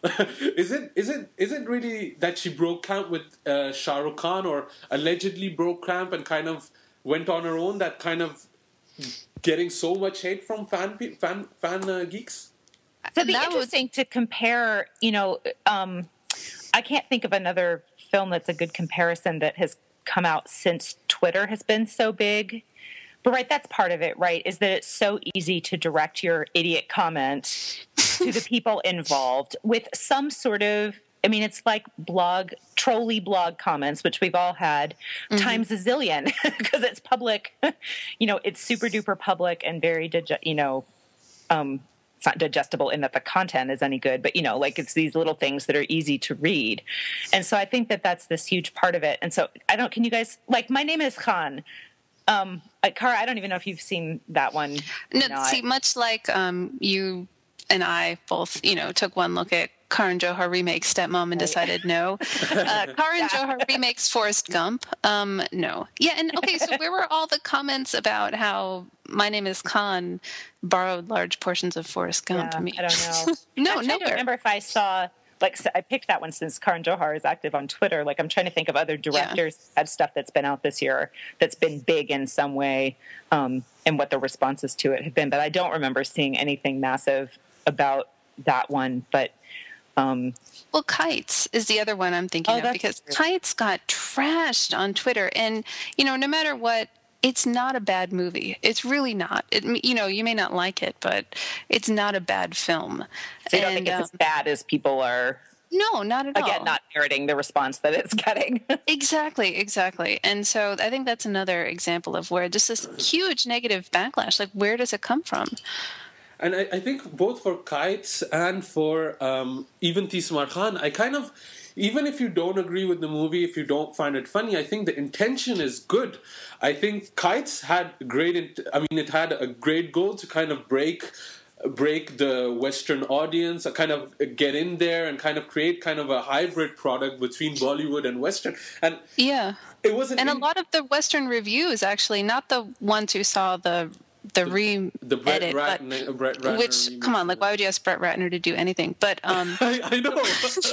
[SPEAKER 1] is it is it is it really that she broke camp with uh, Shah Rukh Khan, or allegedly broke camp and kind of went on her own, that kind of getting so much hate from fan pe- fan fan uh, geeks?
[SPEAKER 3] So it'd be
[SPEAKER 2] That
[SPEAKER 3] interesting to compare, you know, um, I can't think of another film that's a good comparison that has come out since Twitter has been so big. But right, that's part of it, right, is that it's so easy to direct your idiot comment to the people involved with some sort of, I mean, it's like blog, trolley blog comments, which we've all had, mm-hmm. times a zillion, because it's public, you know, it's super duper public and very, dig- you know, um, it's not digestible in that the content is any good, but, you know, like it's these little things that are easy to read. And so I think that that's this huge part of it. And so I don't, can you guys, like, My Name is Khan. Um, uh, Cara, I don't even know if you've seen that one.
[SPEAKER 2] No, see, much like um, you and I both, you know, took one look at Karan Johar remakes Stepmom and right. decided no. Uh, Karan yeah. Johar remakes Forrest Gump. Um, no. Yeah, and okay, so where were all the comments about how My Name is Khan borrowed large portions of Forrest Gump?
[SPEAKER 3] Yeah,
[SPEAKER 2] I mean,
[SPEAKER 3] I don't know.
[SPEAKER 2] no,
[SPEAKER 3] I'm
[SPEAKER 2] nowhere.
[SPEAKER 3] I don't remember if I saw. Like, I picked that one since Karan Johar is active on Twitter. Like, I'm trying to think of other directors yeah. that have stuff that's been out this year that's been big in some way, um, and what the responses to it have been. But I don't remember seeing anything massive about that one. But um,
[SPEAKER 2] well, Kites is the other one I'm thinking
[SPEAKER 3] oh,
[SPEAKER 2] of, because true. Kites got trashed on Twitter, and you know, no matter what. It's not a bad movie. It's really not. It, you know, you may not like it, but it's not a bad film.
[SPEAKER 3] So you don't and, think it's um, as bad as people are?
[SPEAKER 2] No, not at
[SPEAKER 3] again,
[SPEAKER 2] all.
[SPEAKER 3] Again, not parroting the response that it's getting.
[SPEAKER 2] Exactly, exactly. And so I think that's another example of where just this huge negative backlash, like where does it come from?
[SPEAKER 1] And I, I think both for Kites and for um, even Tismar Khan, I kind of... Even if you don't agree with the movie, if you don't find it funny, I think the intention is good. I think Kites had great. I mean, it had a great goal to kind of break, break the Western audience, kind of get in there and kind of create kind of a hybrid product between Bollywood and Western. And
[SPEAKER 2] yeah,
[SPEAKER 1] it wasn't.
[SPEAKER 2] And
[SPEAKER 1] in-
[SPEAKER 2] a lot of the Western reviews, actually, not the ones who saw the. The, the re
[SPEAKER 1] the Brett
[SPEAKER 2] edit,
[SPEAKER 1] Ratner,
[SPEAKER 2] but,
[SPEAKER 1] Brett Ratner
[SPEAKER 2] which
[SPEAKER 1] remix.
[SPEAKER 2] Come on, like why would you ask Brett Ratner to do anything? But um,
[SPEAKER 1] I, I know.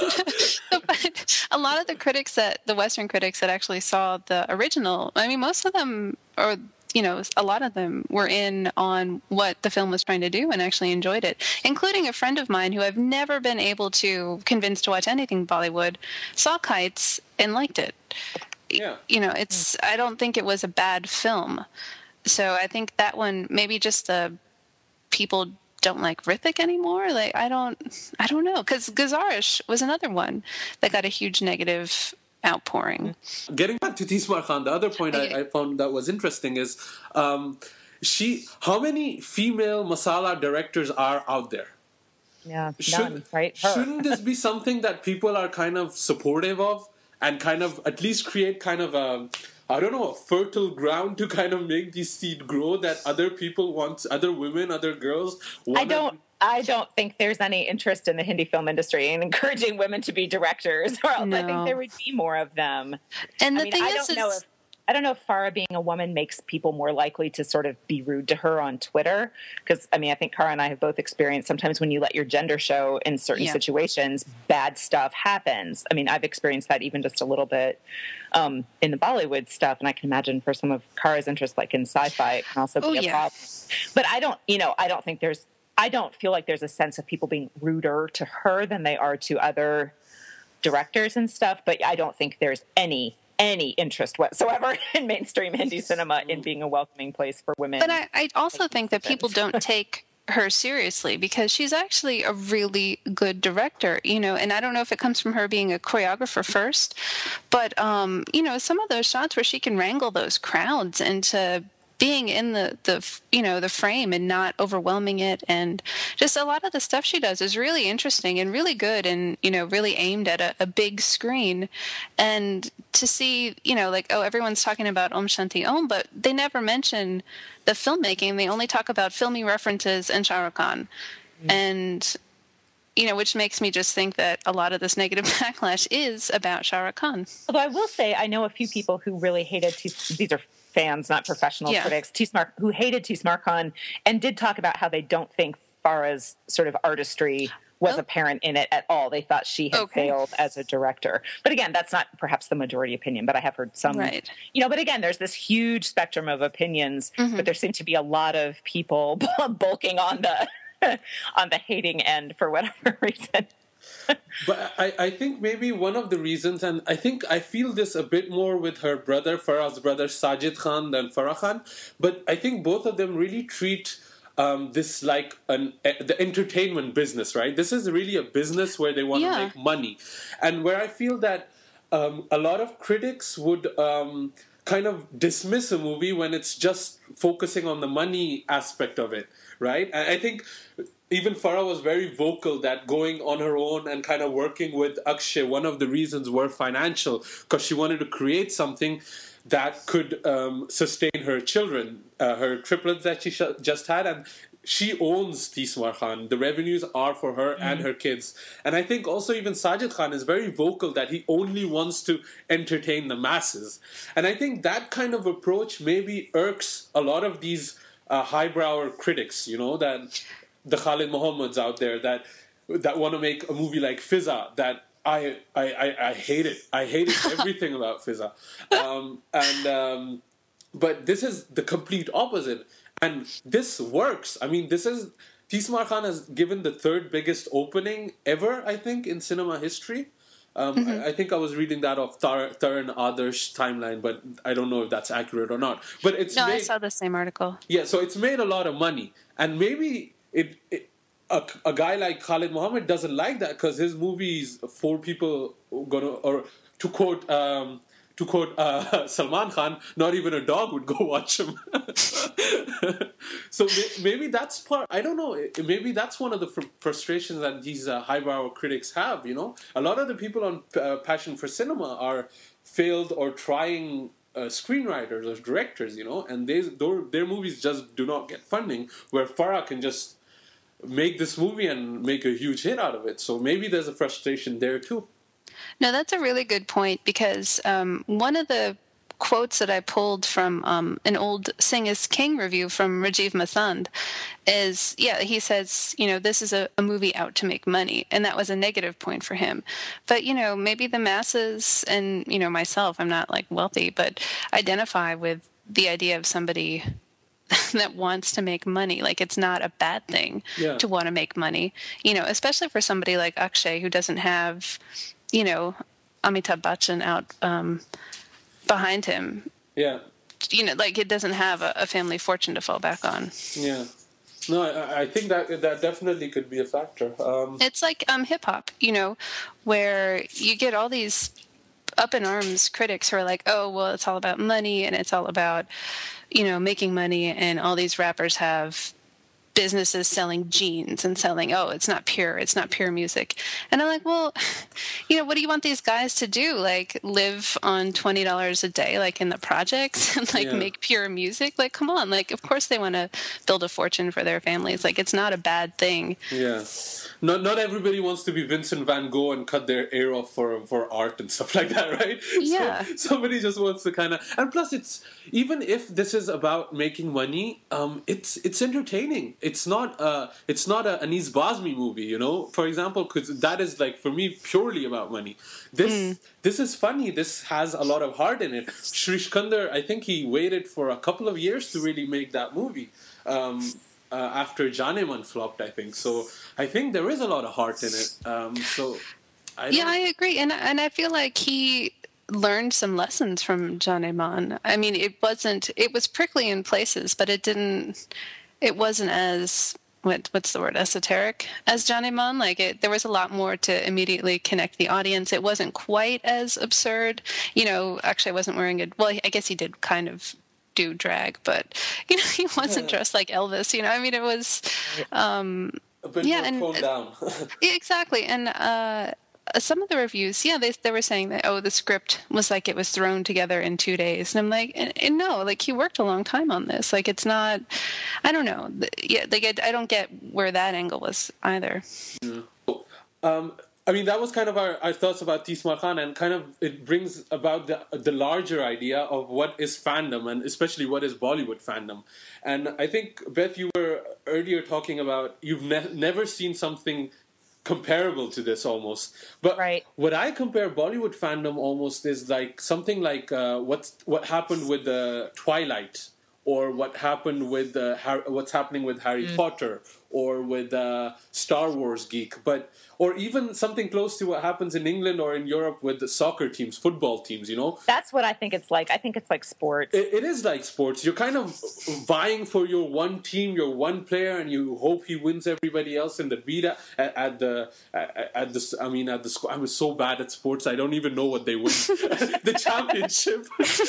[SPEAKER 2] But a lot of the critics that the Western critics that actually saw the original, I mean, most of them, or you know, a lot of them were in on what the film was trying to do and actually enjoyed it, including a friend of mine who I've never been able to convince to watch anything Bollywood, saw Kites and liked it.
[SPEAKER 1] Yeah.
[SPEAKER 2] You know, it's. I don't think it was a bad film. So I think that one, maybe just the people don't like Hrithik anymore. Like I don't, I don't know, because Guzarish was another one that got a huge negative outpouring.
[SPEAKER 1] Getting back to Tismar Khan, the other point I, I found that was interesting is, um, she. How many female masala directors are out there?
[SPEAKER 3] Yeah,
[SPEAKER 1] Should,
[SPEAKER 3] none, right? Her.
[SPEAKER 1] Shouldn't this be something that people are kind of supportive of and kind of at least create kind of a, I don't know, a fertile ground to kind of make these seed grow that other people want, other women, other girls want?
[SPEAKER 3] I don't. I don't think there's any interest in the Hindi film industry in encouraging women to be directors, or else
[SPEAKER 2] no.
[SPEAKER 3] I think there would be more of them.
[SPEAKER 2] And the
[SPEAKER 3] I mean,
[SPEAKER 2] thing
[SPEAKER 3] I
[SPEAKER 2] is,
[SPEAKER 3] don't know if I don't know if Farah being a woman makes people more likely to sort of be rude to her on Twitter. Because, I mean, I think Cara and I have both experienced sometimes when you let your gender show in certain
[SPEAKER 2] yeah.
[SPEAKER 3] situations, bad stuff happens. I mean, I've experienced that even just a little bit um, in the Bollywood stuff. And I can imagine for some of Cara's interests, like in sci-fi, it can also be
[SPEAKER 2] oh,
[SPEAKER 3] a
[SPEAKER 2] yeah.
[SPEAKER 3] problem. But I don't, you know, I don't think there's, I don't feel like there's a sense of people being ruder to her than they are to other directors and stuff. But I don't think there's any any interest whatsoever in mainstream Hindi cinema in being a welcoming place for women.
[SPEAKER 2] But I, I also think that people don't take her seriously because she's actually a really good director, you know, and I don't know if it comes from her being a choreographer first, but, um, you know, some of those shots where she can wrangle those crowds into being in the, the, you know, the frame and not overwhelming it. And just a lot of the stuff she does is really interesting and really good and, you know, really aimed at a, a big screen. And to see, you know, like, oh, everyone's talking about Om Shanti Om, but they never mention the filmmaking. They only talk about filming references and Shah Rukh Khan. Mm-hmm. And, you know, which makes me just think that a lot of this negative backlash is about Shah Rukh Khan.
[SPEAKER 3] Although I will say, I know a few people who really hated, T- these are fans, not professional
[SPEAKER 2] yeah.
[SPEAKER 3] critics, Tismar, who hated Tismar Khan and did talk about how they don't think Farah's sort of artistry was
[SPEAKER 2] Oh.
[SPEAKER 3] apparent in it at all. They thought she had
[SPEAKER 2] Okay.
[SPEAKER 3] failed as a director. But again, that's not perhaps the majority opinion, but I have heard some,
[SPEAKER 2] Right.
[SPEAKER 3] you know, but again, there's this huge spectrum of opinions,
[SPEAKER 2] Mhm.
[SPEAKER 3] but there seem to be a lot of people bulking on the on the hating end for whatever reason.
[SPEAKER 1] But I, I think maybe one of the reasons, and I think I feel this a bit more with her brother, Farah's brother Sajid Khan, than Farah Khan, but I think both of them really treat um, this like an uh, the entertainment business, right? This is really a business where they want
[SPEAKER 2] Yeah.
[SPEAKER 1] to make money, and where I feel that um, a lot of critics would um, kind of dismiss a movie when it's just focusing on the money aspect of it, right? And I think even Farah was very vocal that going on her own and kind of working with Akshay, one of the reasons were financial, because she wanted to create something that could um, sustain her children, uh, her triplets that she sh- just had, and she owns Tismar Khan. The revenues are for her mm. and her kids. And I think also even Sajid Khan is very vocal that he only wants to entertain the masses. And I think that kind of approach maybe irks a lot of these uh, highbrow critics, you know, that the Khalid Mohammeds out there that that want to make a movie like Fizza that I I, I, I hate it. I hated everything about Fizza. Um, and um, but this is the complete opposite. And this works. I mean, this is Tismar Khan has given the third biggest opening ever, I think, in cinema history. Um, mm-hmm. I, I think I was reading that off Tar- Taran Adarsh timeline, but I don't know if that's accurate or not. But it's
[SPEAKER 2] no,
[SPEAKER 1] made,
[SPEAKER 2] I saw the same article.
[SPEAKER 1] Yeah, so it's made a lot of money, and maybe it, it a, a guy like Khalid Mohammed doesn't like that because his movies, four people gonna, or to quote. Um, To quote uh, Salman Khan, not even a dog would go watch him. So maybe that's part. I don't know. Maybe that's one of the fr- frustrations that these uh, highbrow critics have. You know, a lot of the people on uh, Passion for Cinema are failed or trying uh, screenwriters or directors. You know, and they their movies just do not get funding. Where Farah can just make this movie and make a huge hit out of it. So maybe there's a frustration there too.
[SPEAKER 2] No, that's a really good point because um, one of the quotes that I pulled from um, an old Sing is King review from Rajiv Masand is, yeah, he says, you know, this is a, a movie out to make money. And that was a negative point for him. But, you know, maybe the masses and, you know, myself, I'm not like wealthy, but identify with the idea of somebody that wants to make money. Like, it's not a bad thing
[SPEAKER 1] yeah.
[SPEAKER 2] to want to make money, you know, especially for somebody like Akshay who doesn't have, you know, Amitabh Bachchan out um, behind him.
[SPEAKER 1] Yeah.
[SPEAKER 2] You know, like it doesn't have a, a family fortune to fall back on.
[SPEAKER 1] Yeah. No, I, I think that that definitely could be a factor. Um,
[SPEAKER 2] it's like um, hip hop, you know, where you get all these up in arms critics who are like, oh, well, it's all about money and it's all about, you know, making money, and all these rappers have businesses selling jeans and selling, oh, it's not pure, it's not pure music. And I'm like, well, you know, what do you want these guys to do? Like live on twenty dollars a day, like in the projects, and like
[SPEAKER 1] yeah.
[SPEAKER 2] make pure music? Like, come on. Like, of course they want to build a fortune for their families. Like, it's not a bad thing.
[SPEAKER 1] Yeah. Not not everybody wants to be Vincent van Gogh and cut their ear off for for art and stuff like that, right?
[SPEAKER 2] Yeah.
[SPEAKER 1] So, somebody just wants to kind of, and plus, it's even if this is about making money, um, it's it's entertaining. It's not a it's not a Anis Bazmi movie, you know. For example, because that is like for me purely about money. This mm. this is funny. This has a lot of heart in it. Shrish Kandar, I think he waited for a couple of years to really make that movie. Um, Uh, after Janeman flopped, I think. So I think there is a lot of heart in it. Um, so I
[SPEAKER 2] yeah, I agree, and and I feel like he learned some lessons from Janeman. I mean, it wasn't it was prickly in places, but it didn't. It wasn't as what what's the word esoteric as Janeman. Like it, there was a lot more to immediately connect the audience. It wasn't quite as absurd. You know, actually, I wasn't wearing it. Well, I guess he did kind of do drag, but you know he wasn't yeah. dressed like Elvis. You know, I mean, it was um,
[SPEAKER 1] a bit
[SPEAKER 2] yeah,
[SPEAKER 1] more
[SPEAKER 2] and
[SPEAKER 1] toned down.
[SPEAKER 2] exactly. And uh, some of the reviews, yeah, they they were saying that oh, the script was like it was thrown together in two days, and I'm like, and, and no, like he worked a long time on this. Like it's not, I don't know, yeah, like I, I don't get where that angle was either.
[SPEAKER 1] Yeah. Um, I mean, that was kind of our, our thoughts about Tismar Khan, and kind of it brings about the the larger idea of what is fandom, and especially what is Bollywood fandom. And I think, Beth, you were earlier talking about you've ne- never seen something comparable to this almost. But
[SPEAKER 3] right.
[SPEAKER 1] what I compare Bollywood fandom almost is like something like uh, what's what happened with the Twilight, or what happened with uh, Har- what's happening with Harry mm. Potter, or with uh, Star Wars Geek, but or even something close to what happens in England or in Europe with the soccer teams, football teams, you know?
[SPEAKER 3] That's what I think it's like. I think it's like sports.
[SPEAKER 1] It, it is like sports. You're kind of vying for your one team, your one player, and you hope he wins everybody else in the beat at, at the at, at the. I mean, at the score. I was so bad at sports. I don't even know what they win. The championship.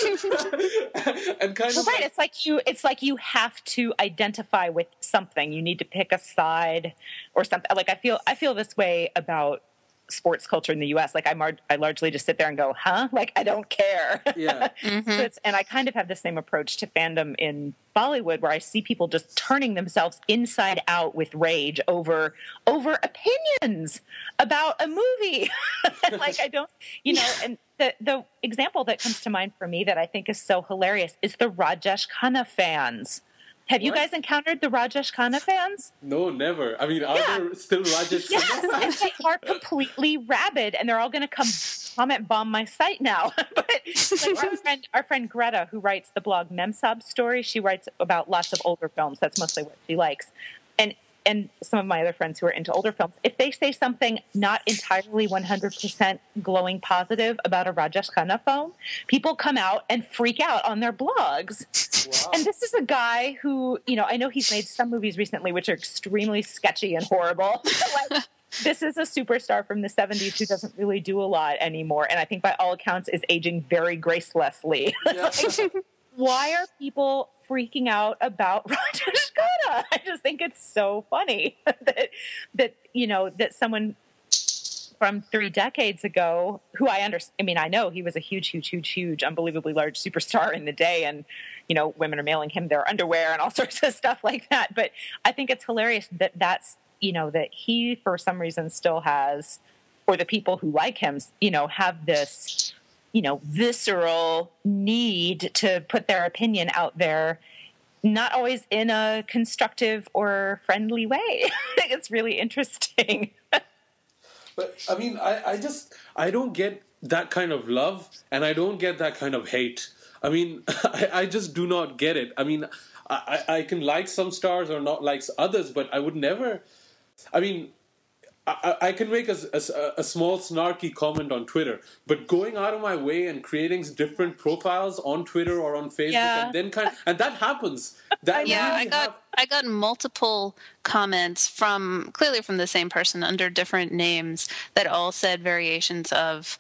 [SPEAKER 1] And kind
[SPEAKER 3] well,
[SPEAKER 1] of
[SPEAKER 3] right.
[SPEAKER 1] like,
[SPEAKER 3] it's like you. It's like you have to identify with something. You need to pick a side or something. Like I feel. I feel this way about sports culture in the U S. Like I, mar- I largely just sit there and go, huh? Like I don't care.
[SPEAKER 1] Yeah.
[SPEAKER 3] Mm-hmm. So it's, and I kind of have the same approach to fandom in Bollywood, where I see people just turning themselves inside out with rage over over opinions about a movie. Like I don't, you know, and the the example that comes to mind for me that I think is so hilarious is the Rajesh Khanna fans. Have you what? guys encountered the Rajesh Khanna fans?
[SPEAKER 1] No, never. I mean, are yeah. there still Rajesh Khanna?
[SPEAKER 3] Yes, and they are completely rabid, and they're all going to come comment bomb my site now. But like our friend, our friend Greta, who writes the blog Memsab Story, she writes about lots of older films. That's mostly what she likes. And and some of my other friends who are into older films, if they say something not entirely one hundred percent glowing positive about a Rajesh Khanna film, people come out and freak out on their blogs. Wow. And this is a guy who, you know, I know he's made some movies recently which are extremely sketchy and horrible. Like, this is a superstar from the seventies who doesn't really do a lot anymore, and I think by all accounts is aging very gracelessly. Yeah. Like, why are people freaking out about Rajesh Khanna? I just think it's so funny that that you know that someone from three decades ago, who I understand, I mean, I know he was a huge, huge, huge, huge, unbelievably large superstar in the day, and you know, women are mailing him their underwear and all sorts of stuff like that. But I think it's hilarious that that's you know that he, for some reason, still has, or the people who like him, you know, have this, you know, visceral need to put their opinion out there, not always in a constructive or friendly way. It's really interesting.
[SPEAKER 1] But I mean, I, I just, I don't get that kind of love, and I don't get that kind of hate. I mean, I, I just do not get it. I mean, I, I can like some stars or not like others, but I would never, I mean, I, I can make a, a, a small snarky comment on Twitter, but going out of my way and creating different profiles on Twitter or on Facebook, yeah. and then kind, and that happens. That
[SPEAKER 2] yeah, I got have... I got multiple comments from clearly from the same person under different names that all said variations of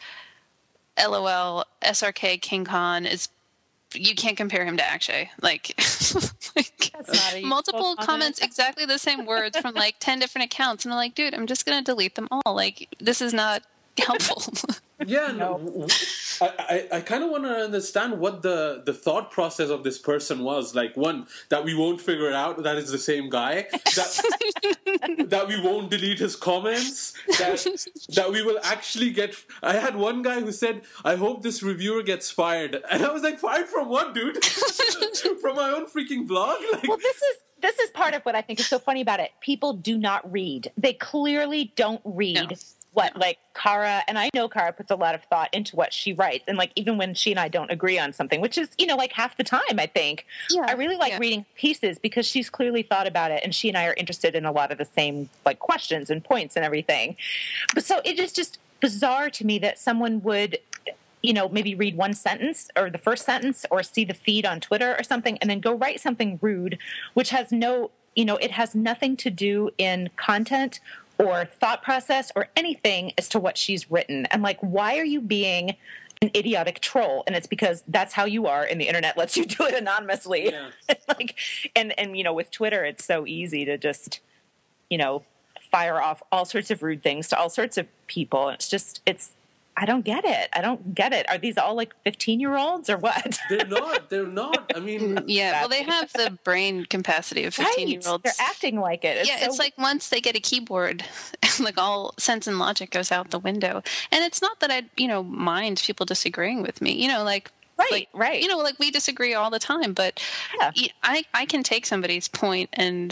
[SPEAKER 2] LOL, S R K, King Khan is. You can't compare him to Akshay. Like, like multiple comments, exactly the same words from like ten different accounts, and I'm like, dude, I'm just gonna delete them all. Like, this is not helpful.
[SPEAKER 1] Yeah, no. I, I, I kind of want to understand what the, the thought process of this person was. Like, one, that we won't figure it out that it's the same guy. That, that we won't delete his comments. That, that we will actually get... I had one guy who said, I hope this reviewer gets fired. And I was like, fired from what, dude? From my own freaking blog? Like,
[SPEAKER 3] well, this is... This is part of what I think is so funny about it. People do not read. They clearly don't read no. what, like, Kara, and I know Kara puts a lot of thought into what she writes. And, like, even when she and I don't agree on something, which is, you know, like half the time, I think. Yeah. I really like yeah. reading pieces because she's clearly thought about it, and she and I are interested in a lot of the same, like, questions and points and everything. But so it is just bizarre to me that someone would... you know, maybe read one sentence or the first sentence or see the feed on Twitter or something and then go write something rude, which has no, you know, it has nothing to do in content or thought process or anything as to what she's written. And like, why are you being an idiotic troll? And it's because that's how you are, and the internet lets you do it anonymously. Yeah. like, and, and, you know, with Twitter, it's so easy to just, you know, fire off all sorts of rude things to all sorts of people. It's just, it's, I don't get it. I don't get it. Are these all like fifteen-year-olds or what?
[SPEAKER 1] They're not. They're not. I mean...
[SPEAKER 2] Yeah, well, they have the brain capacity of fifteen-year-olds.
[SPEAKER 3] Right. They're acting like it. It's
[SPEAKER 2] yeah,
[SPEAKER 3] so...
[SPEAKER 2] it's like once they get a keyboard, like all sense and logic goes out the window. And it's not that I, you know, mind people disagreeing with me. You know, like...
[SPEAKER 3] Right,
[SPEAKER 2] like,
[SPEAKER 3] right.
[SPEAKER 2] You know, like we disagree all the time, but yeah. I, I can take somebody's point and...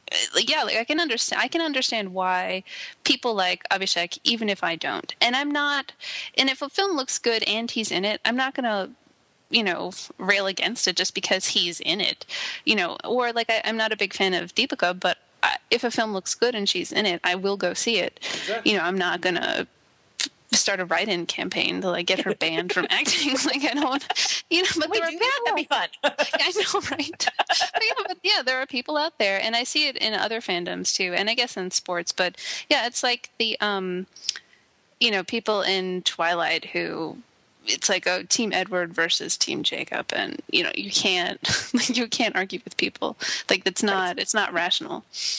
[SPEAKER 2] like, yeah, like I can understand. I can understand why people like Abhishek, even if I don't. And I'm not. And if a film looks good and he's in it, I'm not gonna, you know, rail against it just because he's in it. You know, or like I, I'm not a big fan of Deepika, but I, if a film looks good and she's in it, I will go see it.
[SPEAKER 1] Exactly.
[SPEAKER 2] You know, I'm not gonna start a write-in campaign to like get her banned from acting. Like I don't, you know. But
[SPEAKER 3] we
[SPEAKER 2] there are
[SPEAKER 3] do
[SPEAKER 2] people.
[SPEAKER 3] that? That'd be fun.
[SPEAKER 2] I know, right? But yeah, but yeah, there are people out there, and I see it in other fandoms too, and I guess in sports. But yeah, it's like the, um, you know, people in Twilight who. It's like a Team Edward versus Team Jacob, and you know you can't you can't argue with people. Like it's not it's not rational.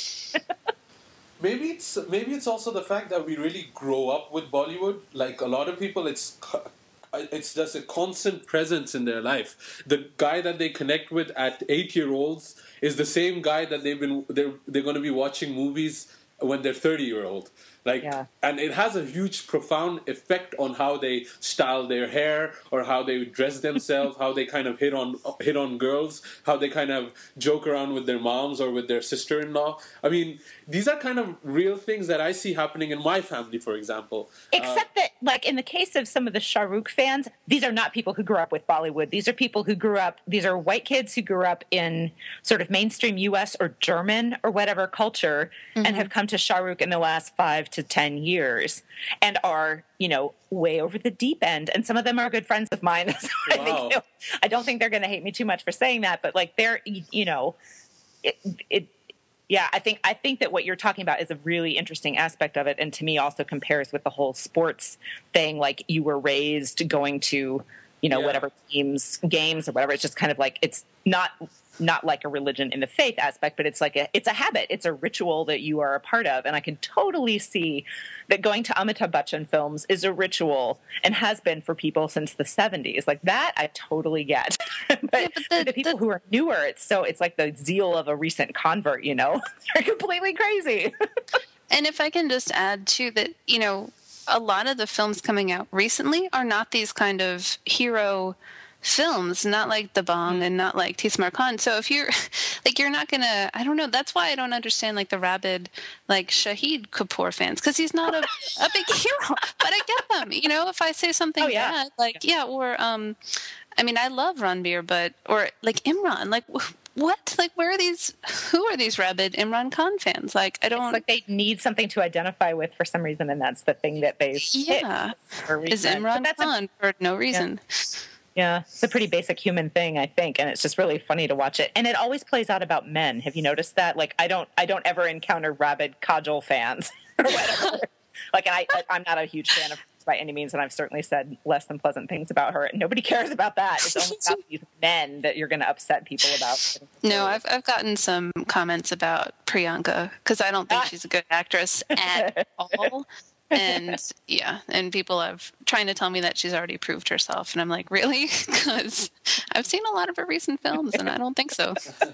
[SPEAKER 1] Maybe it's maybe it's also the fact that we really grow up with Bollywood. Like a lot of people, it's it's just a constant presence in their life. The guy that they connect with at eight year olds is the same guy that they've been they're they're going to be watching movies when they're thirty year old. Like,
[SPEAKER 3] yeah.
[SPEAKER 1] And it has a huge, profound effect on how they style their hair or how they dress themselves, how they kind of hit on hit on girls, how they kind of joke around with their moms or with their sister-in-law. I mean, these are kind of real things that I see happening in my family, for example.
[SPEAKER 3] Except uh, that, like, in the case of some of the Shah Rukh fans, these are not people who grew up with Bollywood. These are people who grew up, these are white kids who grew up in sort of mainstream U S or German or whatever culture mm-hmm. and have come to Shah Rukh in the last five to ten years and are, you know, way over the deep end. And some of them are good friends of mine. So wow. I, think, you know, I don't think they're going to hate me too much for saying that, but like they're, you know, it, it, yeah, I think I think that what you're talking about is a really interesting aspect of it, and to me also compares with the whole sports thing. Like you were raised going to, you know, yeah. whatever teams, games or whatever. It's just kind of like it's not not like a religion in the faith aspect, but it's like a it's a habit. It's a ritual that you are a part of, and I can totally see that going to Amitabh Bachchan films is a ritual and has been for people since the seventies. Like that, I totally get. but, yeah, but the, the people the, who are newer, it's so it's like the zeal of a recent convert. You know, they're completely crazy.
[SPEAKER 2] And if I can just add too that you know a lot of the films coming out recently are not these kind of hero films, not like Dabangg and not like Tismar Khan. So if you're like, you're not gonna, I don't know. That's why I don't understand like the rabid like Shahid Kapoor fans, because he's not a, a big hero. But I get them. You know, if I say something oh, yeah. bad, like yeah, or um, I mean, I love Ranbir, but or like Imran, like. What? Like, where are these? Who are these rabid Imran Khan fans? Like, I don't.
[SPEAKER 3] It's like they need something to identify with for some reason, and that's the thing that they.
[SPEAKER 2] Yeah, is Imran Khan a, for no reason.
[SPEAKER 3] Yeah. Yeah, it's a pretty basic human thing, I think, and it's just really funny to watch it. And it always plays out about men. Have you noticed that? Like, I don't, I don't ever encounter rabid Kajol fans or whatever. Like, I, I'm not a huge fan of her by any means, and I've certainly said less than pleasant things about her. Nobody cares about that. It's only about these men that you're going to upset people about.
[SPEAKER 2] No, I've I've gotten some comments about Priyanka because I don't think ah. she's a good actress at all. And yeah, and people have trying to tell me that she's already proved herself, and I'm like, really? Because I've seen a lot of her recent films, and I don't think so.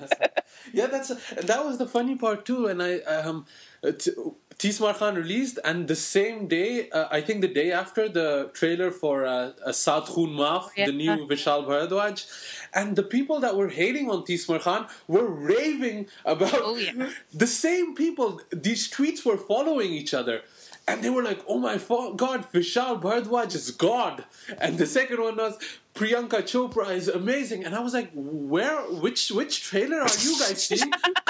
[SPEAKER 1] Yeah, that's that was the funny part too. And I um, t- Tismar Khan released, and the same day, uh, I think the day after, the trailer for uh, uh, Saat Khoon Maaf, yeah. the new Vishal Bharadwaj, and the people that were hating on Tismar Khan were raving about oh, yeah. the same people. These tweets were following each other. And they were like, oh my God, Vishal Bharadwaj is God. And the second one was, Priyanka Chopra is amazing. And I was like, where, which which trailer are you guys seeing?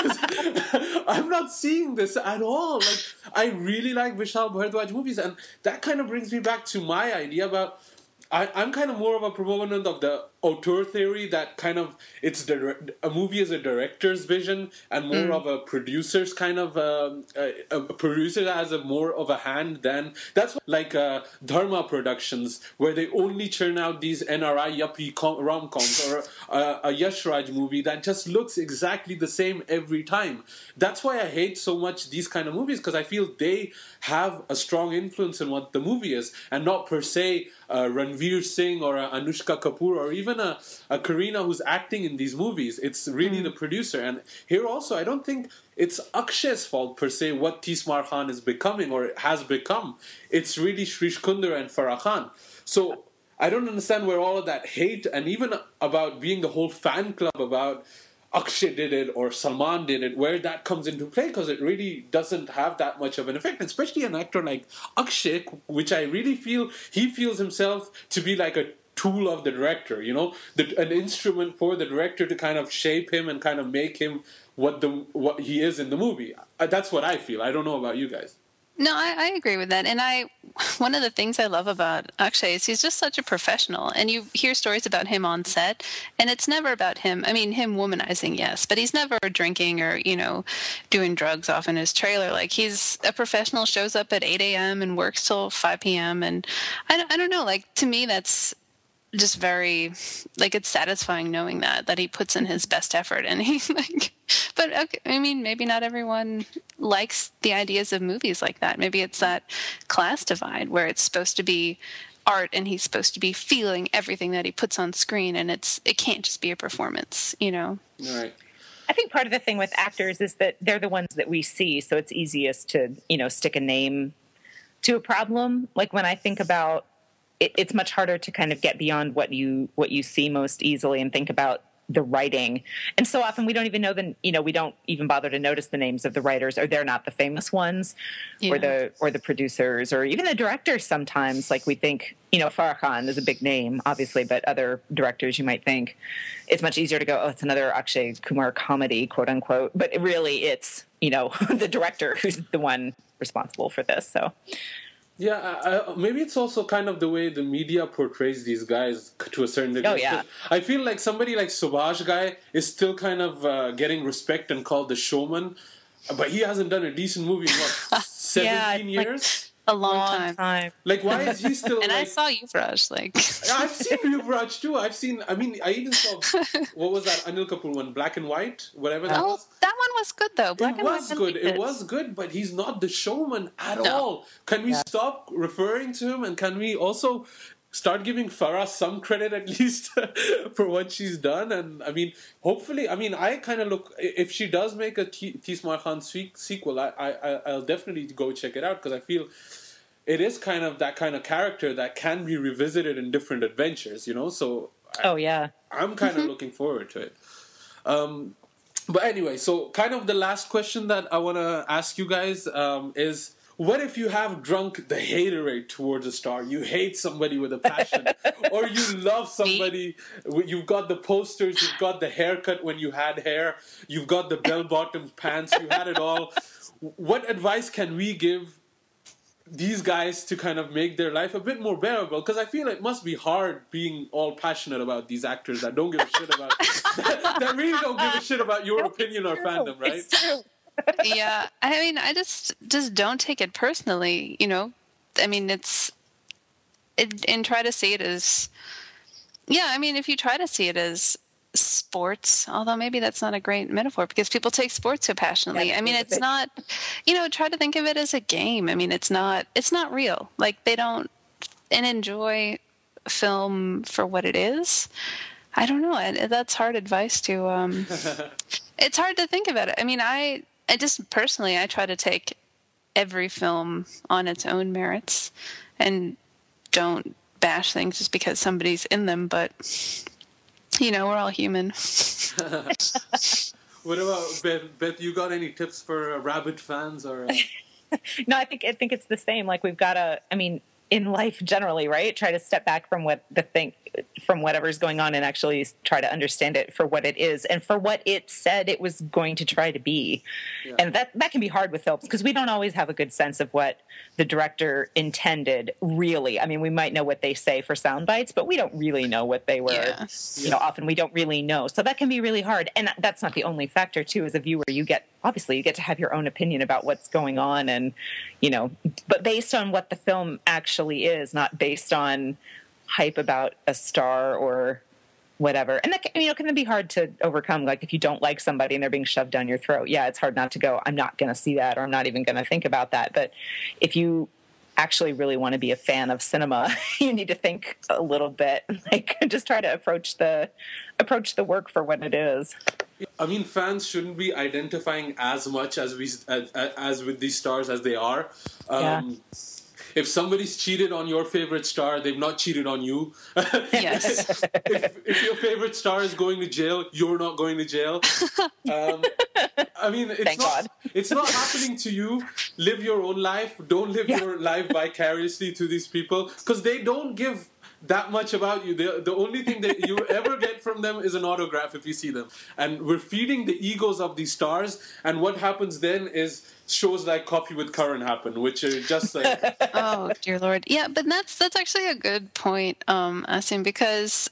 [SPEAKER 1] I'm not seeing this at all. Like, I really like Vishal Bharadwaj movies. And that kind of brings me back to my idea about, I, I'm kind of more of a proponent of the auteur theory that kind of, it's the, a movie is a director's vision and more mm. of a producer's kind of, um, a, a producer that has a more of a hand than, that's like uh, Dharma Productions, where they only churn out these N R I yuppie com- rom-coms or uh, a Yash Raj movie that just looks exactly the same every time. That's why I hate so much these kind of movies, because I feel they have a strong influence in what the movie is, and not per se uh, Ranveer Singh or uh, Anushka Kapoor or even a, a Kareena who's acting in these movies. It's really mm. the producer. And here also, I don't think it's Akshay's fault per se what Tismar Khan is becoming or has become. It's really Shrish Kunder and Farah Khan. So I don't understand where all of that hate, and even about being the whole fan club about Akshay did it or Salman did it, where that comes into play, because it really doesn't have that much of an effect. And especially an actor like Akshay, which I really feel he feels himself to be like a tool of the director, you know, the, an instrument for the director to kind of shape him and kind of make him what the what he is in the movie. That's what I feel. I don't know about you guys.
[SPEAKER 2] No, I, I agree with that. And I, one of the things I love about Akshay is he's just such a professional. And you hear stories about him on set, and it's never about him. I mean, him womanizing, yes, but he's never drinking or, you know, doing drugs off in his trailer. Like, he's a professional, shows up at eight a.m. and works till five p.m. And I, I don't know, like, to me, that's just very, like, it's satisfying knowing that, that he puts in his best effort. And he, like, but okay, I mean, maybe not everyone likes the ideas of movies like that. Maybe it's that class divide where it's supposed to be art and he's supposed to be feeling everything that he puts on screen, and it's it can't just be a performance, you know?
[SPEAKER 1] Right.
[SPEAKER 3] I think part of the thing with actors is that they're the ones that we see, so it's easiest to, you know, stick a name to a problem. Like, when I think about it, it's much harder to kind of get beyond what you what you see most easily and think about the writing. And so often we don't even know the, you know, we don't even bother to notice the names of the writers, or they're not the famous ones, yeah. or the or the producers, or even the directors sometimes. Like, we think, you know, Farah Khan is a big name, obviously, but other directors you might think it's much easier to go, oh, it's another Akshay Kumar comedy, quote unquote. But really it's, you know, the director who's the one responsible for this. So
[SPEAKER 1] yeah, I, maybe it's also kind of the way the media portrays these guys to a certain degree.
[SPEAKER 3] Oh, yeah.
[SPEAKER 1] I feel like somebody like Subhash guy is still kind of uh, getting respect and called the showman, but he hasn't done a decent movie in, what, seventeen
[SPEAKER 3] yeah,
[SPEAKER 1] years?
[SPEAKER 2] Like a long, long
[SPEAKER 3] time.
[SPEAKER 2] time.
[SPEAKER 1] Like, why is he still...
[SPEAKER 2] and
[SPEAKER 1] like,
[SPEAKER 2] I saw Yuvraj, like...
[SPEAKER 1] I've seen Yuvraj too. I've seen... I mean, I even saw... What was that Anil Kapoor one? Black and White? Whatever that
[SPEAKER 2] oh,
[SPEAKER 1] was.
[SPEAKER 2] that one was good, though. Black
[SPEAKER 1] it
[SPEAKER 2] and
[SPEAKER 1] was
[SPEAKER 2] White
[SPEAKER 1] good. It was good, but he's not the showman at
[SPEAKER 2] no.
[SPEAKER 1] all. Can we
[SPEAKER 3] yeah.
[SPEAKER 1] stop referring to him, and can we also start giving Farah some credit at least for what she's done? And I mean, hopefully, I mean, I kind of look, if she does make a T- Tismar Khan sequel, I, I, I'll definitely go check it out, because I feel it is kind of that kind of character that can be revisited in different adventures, you know? So
[SPEAKER 3] oh, yeah.
[SPEAKER 1] I, I'm kind of looking forward to it. Um, but anyway, so kind of the last question that I want to ask you guys um, is, what if you have drunk the haterade towards a star? You hate somebody with a passion, or you love somebody. You've got the posters, you've got the haircut when you had hair, you've got the bell-bottom pants, you had it all. What advice can we give these guys to kind of make their life a bit more bearable? Because I feel it must be hard being all passionate about these actors that don't give a shit about that, that really don't give a shit about your
[SPEAKER 3] no,
[SPEAKER 1] opinion or
[SPEAKER 3] true.
[SPEAKER 1] fandom, right?
[SPEAKER 3] It's true.
[SPEAKER 2] Yeah, I mean, I just just don't take it personally, you know. I mean, it's it, and try to see it as, yeah. I mean, if you try to see it as sports, although maybe that's not a great metaphor because people take sports so passionately.
[SPEAKER 3] Yeah,
[SPEAKER 2] I mean, it's not, you know, try to think of it as a game. I mean, it's not it's not real. Like, they don't and enjoy film for what it is. I don't know. And that's hard advice to. Um, it's hard to think about it. I mean, I. I just personally, I try to take every film on its own merits and don't bash things just because somebody's in them. But, you know, we're all human.
[SPEAKER 1] What about Beth? Beth, you got any tips for uh, Rabbit fans? Or uh...
[SPEAKER 3] No, I think I think it's the same. Like, we've got to, I mean, in life generally, right? Try to step back from what the thing, from whatever's going on, and actually try to understand it for what it is and for what it said it was going to try to be. Yeah. And that that can be hard with films because we don't always have a good sense of what the director intended. Really, I mean, we might know what they say for sound bites, but we don't really know what they were. Yeah. You know, often we don't really know, so that can be really hard. And that's not the only factor, too. As a viewer, you get obviously you get to have your own opinion about what's going on, and you know, but based on what the film actually is, not based on hype about a star or whatever. And that, you know, can be hard to overcome. Like, if you don't like somebody and they're being shoved down your throat, yeah, it's hard not to go, I'm not going to see that, or I'm not even going to think about that. But if you actually really want to be a fan of cinema, you need to think a little bit, like, just try to approach the approach the work for what it is.
[SPEAKER 1] I mean, fans shouldn't be identifying as much as we as, as with these stars as they are. Um, yeah. if somebody's cheated on your favorite star, they've not cheated on you.
[SPEAKER 2] Yes.
[SPEAKER 1] if, if your favorite star is going to jail, you're not going to jail. Um, I mean, it's
[SPEAKER 3] Thank
[SPEAKER 1] not
[SPEAKER 3] God.
[SPEAKER 1] it's not happening to you. Live your own life. Don't live
[SPEAKER 3] Yeah.
[SPEAKER 1] your life vicariously to these people, because they don't give that much about you. The, the only thing that you ever get from them is an autograph if you see them. And we're feeding the egos of these stars, and what happens then is shows like Coffee with Karan happen, which are just like...
[SPEAKER 2] Oh dear Lord, yeah, but that's that's actually a good point, um, Asim, because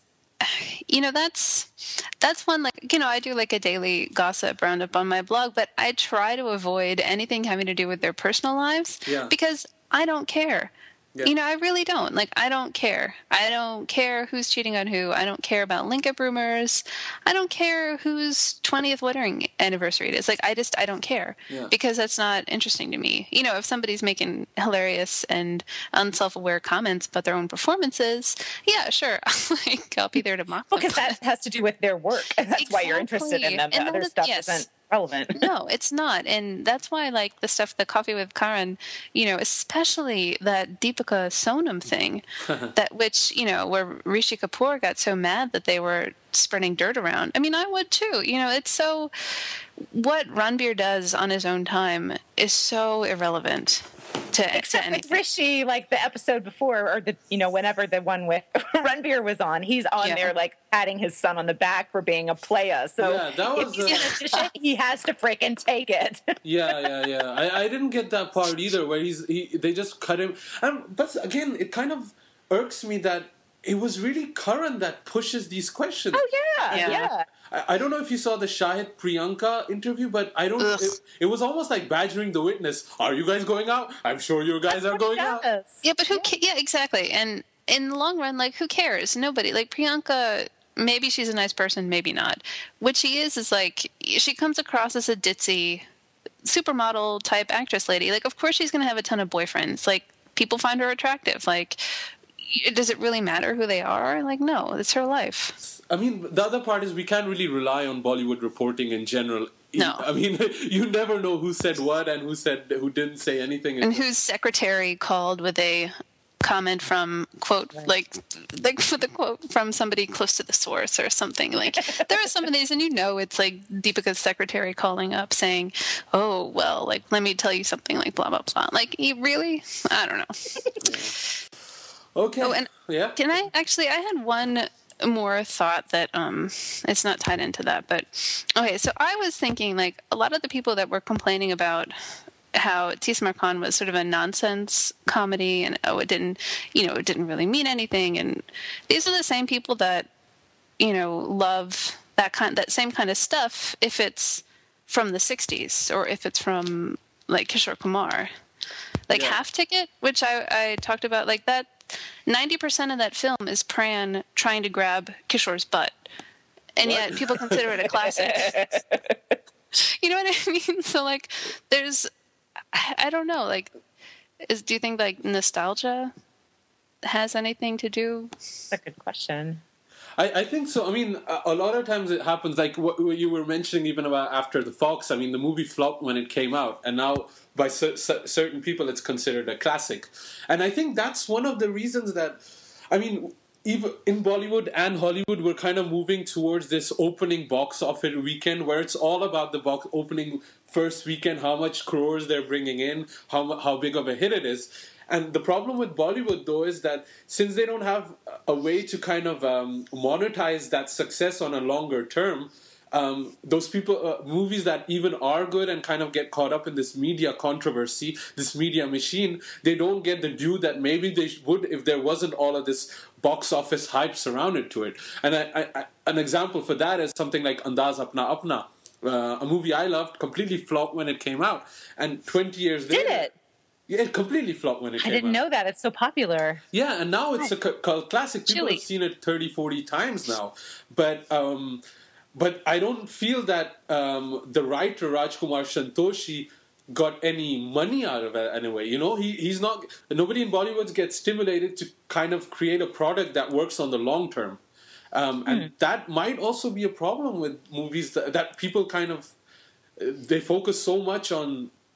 [SPEAKER 2] you know that's that's one, like, you know, I do like a daily gossip roundup on my blog, but I try to avoid anything having to do with their personal lives
[SPEAKER 1] Yeah.
[SPEAKER 2] because I don't care.
[SPEAKER 1] Yeah.
[SPEAKER 2] You know, I really don't. Like, I don't care. I don't care who's cheating on who. I don't care about link-up rumors. I don't care whose twentieth wedding anniversary it is. Like, I just, I don't care.
[SPEAKER 1] Yeah.
[SPEAKER 2] Because that's not interesting to me. You know, if somebody's making hilarious and unself-aware comments about their own performances, yeah, sure. Like, I'll be there to mock them.
[SPEAKER 3] Well, because that has to do with their work. And that's why you're interested in them. The
[SPEAKER 2] Exactly. And
[SPEAKER 3] other
[SPEAKER 2] that is-
[SPEAKER 3] stuff
[SPEAKER 2] yes.
[SPEAKER 3] isn't relevant.
[SPEAKER 2] No, it's not. And that's why, like, the stuff, the Coffee with Karan, you know, especially that Deepika Sonam thing, that which, you know, where Rishi Kapoor got so mad that they were spreading dirt around. I mean, I would too. You know, it's so, what Ranbir does on his own time is so irrelevant to, to
[SPEAKER 3] Except with
[SPEAKER 2] anything.
[SPEAKER 3] Rishi, like the episode before, or the, you know, whenever the one with Ranbir was on, he's on
[SPEAKER 2] Yeah.
[SPEAKER 3] there, like, patting his son on the back for being a playa. So
[SPEAKER 1] Yeah, that was,
[SPEAKER 3] if he's
[SPEAKER 1] uh,
[SPEAKER 3] gonna dish it, he has to freaking take it.
[SPEAKER 1] Yeah, yeah, yeah. I, I didn't get that part either, where he's he they just cut him. And but again, it kind of irks me that it was really Karan that pushes these questions.
[SPEAKER 3] Oh, yeah,
[SPEAKER 2] Yeah.
[SPEAKER 3] yeah.
[SPEAKER 1] I, I don't know if you saw the Shahid Priyanka interview, but I don't.
[SPEAKER 2] Ugh.
[SPEAKER 1] It, it was almost like badgering the witness. Are you guys going out? I'm sure you guys are going out.
[SPEAKER 3] Yes.
[SPEAKER 2] Yeah, but who? Ca- yeah, exactly. And in the long run, like, who cares? Nobody. Like, Priyanka, maybe she's a nice person, maybe not. What she is is like, she comes across as a ditzy supermodel type actress lady. Like, of course she's going to have a ton of boyfriends. Like, people find her attractive. Like, does it really matter who they are? Like, no, it's her life.
[SPEAKER 1] I mean, the other part is we can't really rely on Bollywood reporting in general.
[SPEAKER 2] No.
[SPEAKER 1] I mean, you never know who said what and who said who didn't say anything.
[SPEAKER 2] And whose secretary called with a comment from, quote, like, like with a quote from somebody close to the source or something. Like, there are some of these, and you know it's like Deepika's secretary calling up saying, oh, well, like, let me tell you something, like, blah, blah, blah. Like, you really? I don't know.
[SPEAKER 1] Okay.
[SPEAKER 2] Oh, and
[SPEAKER 1] yeah.
[SPEAKER 2] Can I actually, I had one more thought that um it's not tied into that, but okay, so I was thinking, like, a lot of the people that were complaining about how Tismar Khan was sort of a nonsense comedy and oh, it didn't, you know, it didn't really mean anything, and these are the same people that, you know, love that kind, that same kind of stuff if it's from the sixties or if it's from, like, Kishore Kumar. Like,
[SPEAKER 1] Yeah.
[SPEAKER 2] Half Ticket, which I, I talked about, like, that ninety percent of that film is Pran trying to grab Kishore's butt. And
[SPEAKER 1] What?
[SPEAKER 2] yet people consider it a classic. You know what I mean? So, like, there's, I, I don't know, like, is, do you think, like, nostalgia has anything to do?
[SPEAKER 3] That's a good question.
[SPEAKER 1] I, I think so. I mean, a, a lot of times it happens, like what, what you were mentioning even about After the Fox. I mean, the movie flopped when it came out, and now by cer- cer- certain people it's considered a classic. And I think that's one of the reasons that, I mean, even in Bollywood and Hollywood, we're kind of moving towards this opening box office weekend where it's all about the box opening first weekend, how much crores they're bringing in, how mu- how big of a hit it is. And the problem with Bollywood, though, is that since they don't have a way to kind of um, monetize that success on a longer term, um, those people, uh, movies that even are good and kind of get caught up in this media controversy, this media machine, they don't get the due that maybe they would if there wasn't all of this box office hype surrounded to it. And I, I, I, an example for that is something like Andaz Apna Apna, uh, a movie I loved, completely flopped when it came out. And twenty years later...
[SPEAKER 3] Did it?
[SPEAKER 1] Yeah, it completely flopped when it
[SPEAKER 3] I
[SPEAKER 1] came out.
[SPEAKER 3] didn't know that. It's so popular.
[SPEAKER 1] Yeah, and now it's a cu- cult classic. People
[SPEAKER 3] Chilly.
[SPEAKER 1] have seen it thirty, forty times now. But um, but I don't feel that um, the writer, Rajkumar Santoshi, got any money out of it anyway. You know, he he's not... Nobody in Bollywood gets stimulated to kind of create a product that works on the long term. Um, and
[SPEAKER 3] Hmm.
[SPEAKER 1] that might also be a problem with movies that, that people kind of... They focus so much on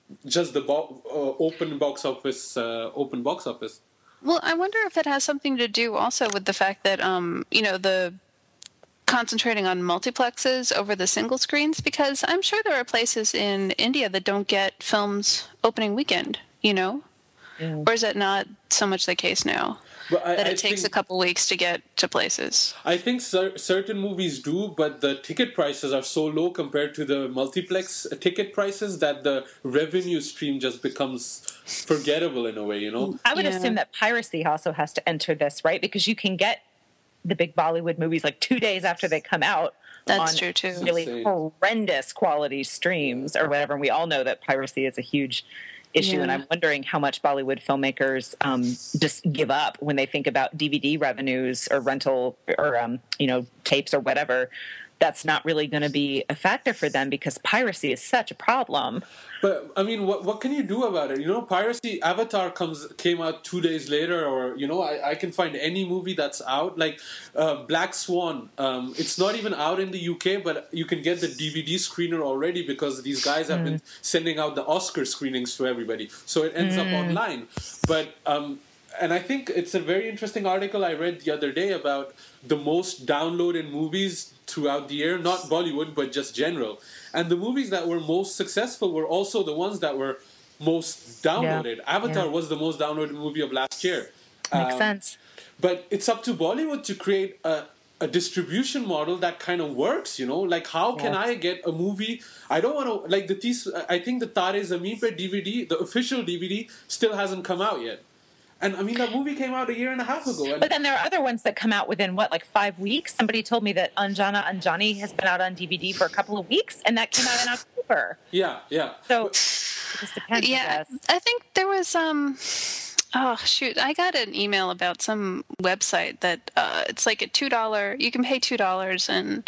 [SPEAKER 1] just the bo- uh, open box office, uh, open box office.
[SPEAKER 2] Well, I wonder if it has something to do also with the fact that, um, you know, the concentrating on multiplexes over the single screens, because I'm sure there are places in India that don't get films opening weekend, you know? Yeah. Or is that not so much the case now? But I, that it I takes think, a couple weeks to get to places.
[SPEAKER 1] I think cer- certain movies do, but the ticket prices are so low compared to the multiplex ticket prices that the revenue stream just becomes forgettable in a way, you know?
[SPEAKER 3] I would yeah. assume that piracy also has to enter this, right? Because you can get the big Bollywood movies like two days after they come out.
[SPEAKER 2] That's
[SPEAKER 3] on
[SPEAKER 2] true, too.
[SPEAKER 3] Really horrendous quality streams or whatever. And we all know that piracy is a huge issue, yeah. and I'm wondering how much Bollywood filmmakers um, just give up when they think about D V D revenues or rental or um, you know tapes or whatever. That's not really going to be a factor for them because piracy is such a problem.
[SPEAKER 1] But I mean, what what can you do about it? You know, piracy. Avatar comes came out two days later, or you know, I, I can find any movie that's out. Like uh, Black Swan. Um, it's not even out in the U K, but you can get the D V D screener already because these guys have mm. been sending out the Oscar screenings to everybody, so it ends mm. up online. But um, and I think it's a very interesting article I read the other day about the most downloaded movies throughout the year, not Bollywood, but just general. And the movies that were most successful were also the ones that were most downloaded. Yeah. Avatar yeah. was the most downloaded movie of last year.
[SPEAKER 3] Makes um, sense.
[SPEAKER 1] But it's up to Bollywood to create a, a distribution model that kind of works, you know? Like, how can yeah. I get a movie? I don't want to, like, the tis, I think the Tare Zameen Par D V D, the official D V D, still hasn't come out yet. And I mean, that movie came out a year and a half ago. And
[SPEAKER 3] but then there are other ones that come out within, what, like five weeks? Somebody told me that Anjana Anjani has been out on D V D for a couple of weeks, and that came out in October.
[SPEAKER 1] Yeah, yeah.
[SPEAKER 3] So it just depends,
[SPEAKER 2] yeah, I, I think there was, um, oh, shoot, I got an email about some website that uh, it's like a two dollars, you can pay two dollars and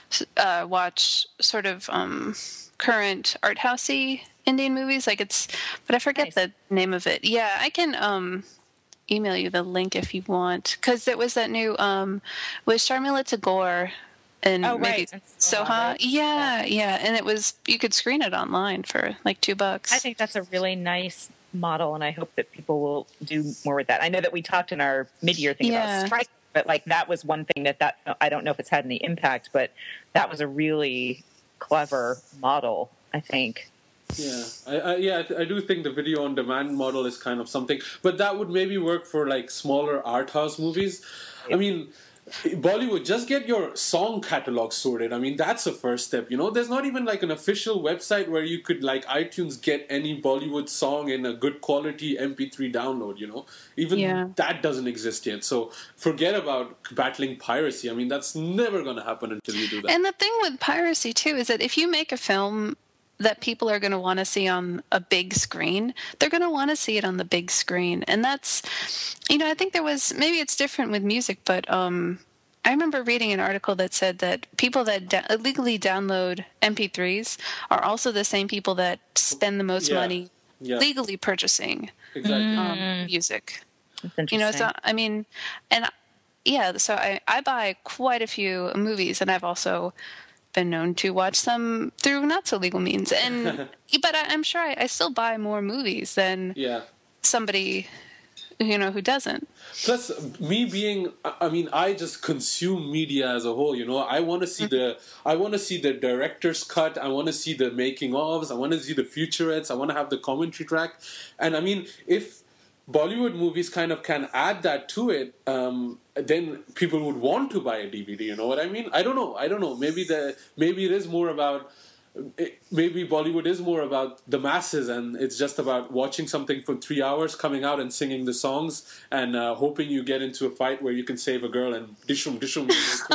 [SPEAKER 2] uh, watch sort of um, current art housey Indian movies. Like it's, but I forget nice. the name of it. Yeah, I can um, email you the link if you want, because it was that new um, with Sharmila Tagore and
[SPEAKER 3] oh,
[SPEAKER 2] maybe
[SPEAKER 3] right.
[SPEAKER 2] Soha. Right. Yeah, yeah, yeah, and it was you could screen it online for like two bucks.
[SPEAKER 3] I think that's a really nice model, and I hope that people will do more with that. I know that we talked in our mid-year thing yeah. about strike, but like that was one thing that that I don't know if it's had any impact, but that was a really clever model, I think.
[SPEAKER 1] Yeah, I, I, yeah, I do think the video on demand model is kind of something, but that would maybe work for like smaller art house movies. I mean, Bollywood, just get your song catalog sorted. I mean, that's a first step. You know, there's not even like an official website where you could like iTunes get any Bollywood song in a good quality M P three download. You know, even yeah. that doesn't exist yet. So forget about battling piracy. I mean, that's never going to happen until you do that.
[SPEAKER 2] And the thing with piracy too is that if you make a film that people are going to want to see on a big screen, they're going to want to see it on the big screen. And that's, you know, I think there was, maybe it's different with music, but um, I remember reading an article that said that people that da- illegally download M P threes are also the same people that spend the most yeah. money yeah. legally purchasing
[SPEAKER 1] exactly.
[SPEAKER 2] um, music.
[SPEAKER 3] That's interesting.
[SPEAKER 2] You know, so, I mean, and yeah, so I, I buy quite a few movies, and I've also been known to watch them through not so legal means, and but I, I'm sure I, I still buy more movies than
[SPEAKER 1] yeah.
[SPEAKER 2] somebody you know who doesn't.
[SPEAKER 1] Plus, me being, I mean, I just consume media as a whole. You know, I want to see mm-hmm. the, I want to see the director's cut. I want to see the making ofs. I want to see the featurettes. I want to have the commentary track. And I mean, if Bollywood movies kind of can add that to it, um, then people would want to buy a D V D. You know what I mean? I don't know. I don't know. Maybe the maybe it is more about it, maybe Bollywood is more about the masses, and it's just about watching something for three hours, coming out and singing the songs, and uh, hoping you get into a fight where you can save a girl and dishum dishum.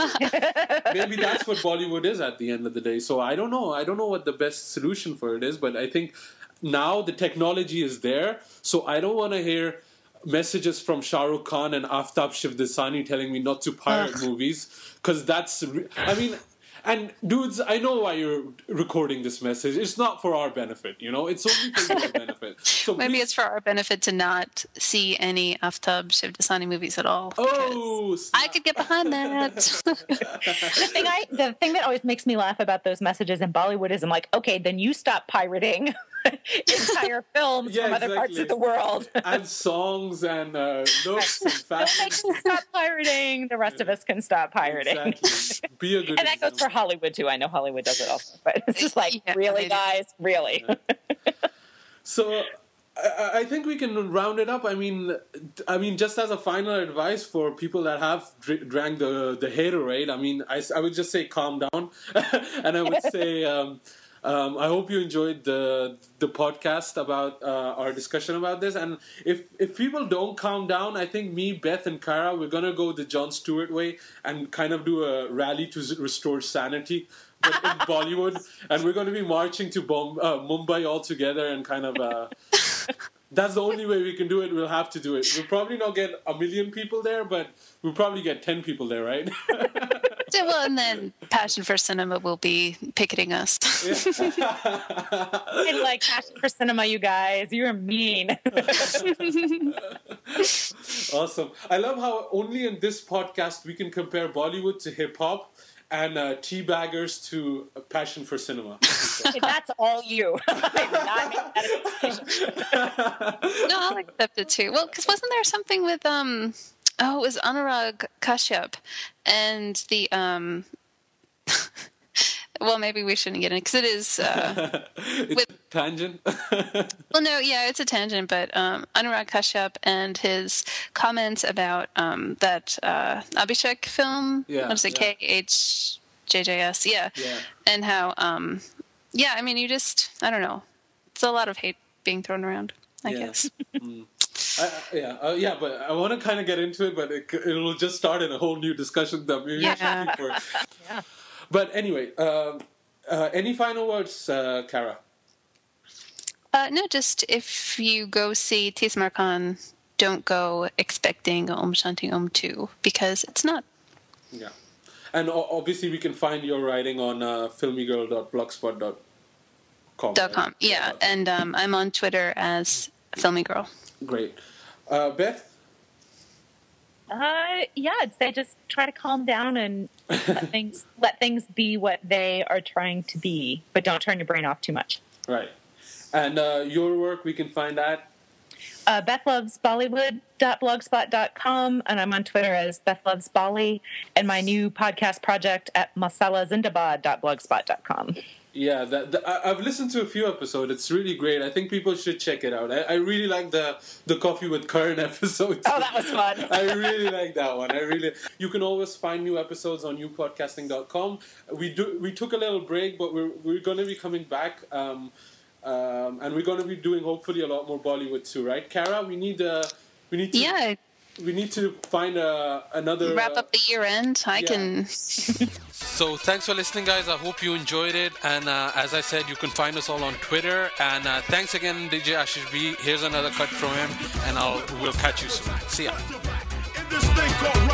[SPEAKER 1] Maybe that's what Bollywood is at the end of the day. So I don't know. I don't know what the best solution for it is, but I think now the technology is there, so I don't want to hear messages from Shah Rukh Khan and Aftab Shivdasani telling me not to pirate Ugh. movies, because that's, I mean, and dudes, I know why you're recording this message. It's not for our benefit, you know? It's only for your benefit. So
[SPEAKER 2] maybe
[SPEAKER 1] please,
[SPEAKER 2] it's for our benefit to not see any Aftab Shivdasani movies at all.
[SPEAKER 1] Oh,
[SPEAKER 2] I could get behind that.
[SPEAKER 3] the thing I, the thing that always makes me laugh about those messages in Bollywood is I'm like, okay, then you stop pirating. entire films
[SPEAKER 1] Yeah,
[SPEAKER 3] from other parts
[SPEAKER 1] exactly.
[SPEAKER 3] of the world.
[SPEAKER 1] And songs and uh, looks and fashion.
[SPEAKER 3] They can stop pirating. The rest of us can stop pirating.
[SPEAKER 1] Exactly. Be a good
[SPEAKER 3] And that
[SPEAKER 1] example.
[SPEAKER 3] goes for Hollywood too. I know Hollywood does it also, but it's just like,
[SPEAKER 2] Yeah,
[SPEAKER 3] really,
[SPEAKER 2] they do.
[SPEAKER 3] guys, really.
[SPEAKER 1] So I, I think we can round it up. I mean, I mean, just as a final advice for people that have dr- drank the the Haterade, I mean, I, I would just say calm down, and I would say. Um, Um, I hope you enjoyed the the podcast about uh, our discussion about this. And if if people don't calm down, I think me, Beth, and Kara, we're gonna go the Jon Stewart way and kind of do a rally to s- restore sanity, but in Bollywood. And we're gonna be marching to Bom- uh, Mumbai all together and kind of. Uh, that's the only way we can do it. We'll have to do it. We'll probably not get a million people there, but we'll probably get ten people there, right?
[SPEAKER 2] So, well, and then Passion for Cinema will be picketing us.
[SPEAKER 3] I like Passion for Cinema, you guys. You're mean.
[SPEAKER 1] Awesome. I love how only in this podcast we can compare Bollywood to hip hop and uh, teabaggers to Passion for Cinema.
[SPEAKER 3] That's all you. I did not make that association.
[SPEAKER 2] No, I'll accept it too. Well, because wasn't there something with um, oh, it was Anurag Kashyap and the um. Well, maybe we shouldn't get in because it is. Uh,
[SPEAKER 1] it's
[SPEAKER 2] with,
[SPEAKER 1] a tangent.
[SPEAKER 2] well, no, yeah, it's a tangent, but um, Anurag Kashyap and his comments about um, that uh, Abhishek film,
[SPEAKER 1] Yeah,
[SPEAKER 2] what is it,
[SPEAKER 1] yeah.
[SPEAKER 2] K H J J S, yeah,
[SPEAKER 1] Yeah.
[SPEAKER 2] and how, um, yeah, I mean, you just, I don't know, it's a lot of hate being thrown around, I
[SPEAKER 1] Yeah.
[SPEAKER 2] guess.
[SPEAKER 1] Mm. I, I- yeah, uh, yeah, but I want to kind of get into it, but it, it'll just start in a whole new discussion that maybe we
[SPEAKER 2] Yeah.
[SPEAKER 1] should keep for.
[SPEAKER 3] Yeah.
[SPEAKER 1] But anyway, um, uh, any final words, uh, Kara?
[SPEAKER 2] Uh, no, just if you go see Tismar Khan, don't go expecting Om Shanti Om two, because it's not.
[SPEAKER 1] Yeah. And o- obviously we can find your writing on uh, filmygirl dot blogspot dot com.
[SPEAKER 2] Dot com, yeah, and um, I'm on Twitter as Filmy Girl.
[SPEAKER 1] Great. Uh, Beth?
[SPEAKER 3] Uh, yeah, I'd say just try to calm down and let things let things be what they are trying to be, but don't turn your brain off too much.
[SPEAKER 1] Right. And uh, your work we can find at?
[SPEAKER 3] Uh, beth loves bollywood dot blogspot dot com, and I'm on Twitter as Beth Loves Bolly, and my new podcast project at masala zindabad dot blogspot dot com.
[SPEAKER 1] Yeah, that, the, I, I've listened to a few episodes. It's really great. I think people should check it out. I, I really like the the Coffee with Karan episode.
[SPEAKER 3] Oh, that was fun.
[SPEAKER 1] I really like that one. I really. You can always find new episodes on you podcasting dot com. We do. We took a little break, but we're we're going to be coming back, um, um, and we're going to be doing hopefully a lot more Bollywood too, right, Kara? We need uh, we need to
[SPEAKER 2] Yeah,
[SPEAKER 1] we need to find uh, another
[SPEAKER 2] wrap
[SPEAKER 1] uh,
[SPEAKER 2] up the year end. I
[SPEAKER 1] yeah.
[SPEAKER 2] can.
[SPEAKER 1] So thanks for listening, guys. I hope you enjoyed it. And uh, as I said, you can find us all on Twitter. And uh, thanks again, D J Ashish B. Here's another cut from him, and I'll we'll catch you soon. See ya.
[SPEAKER 4] In this thing called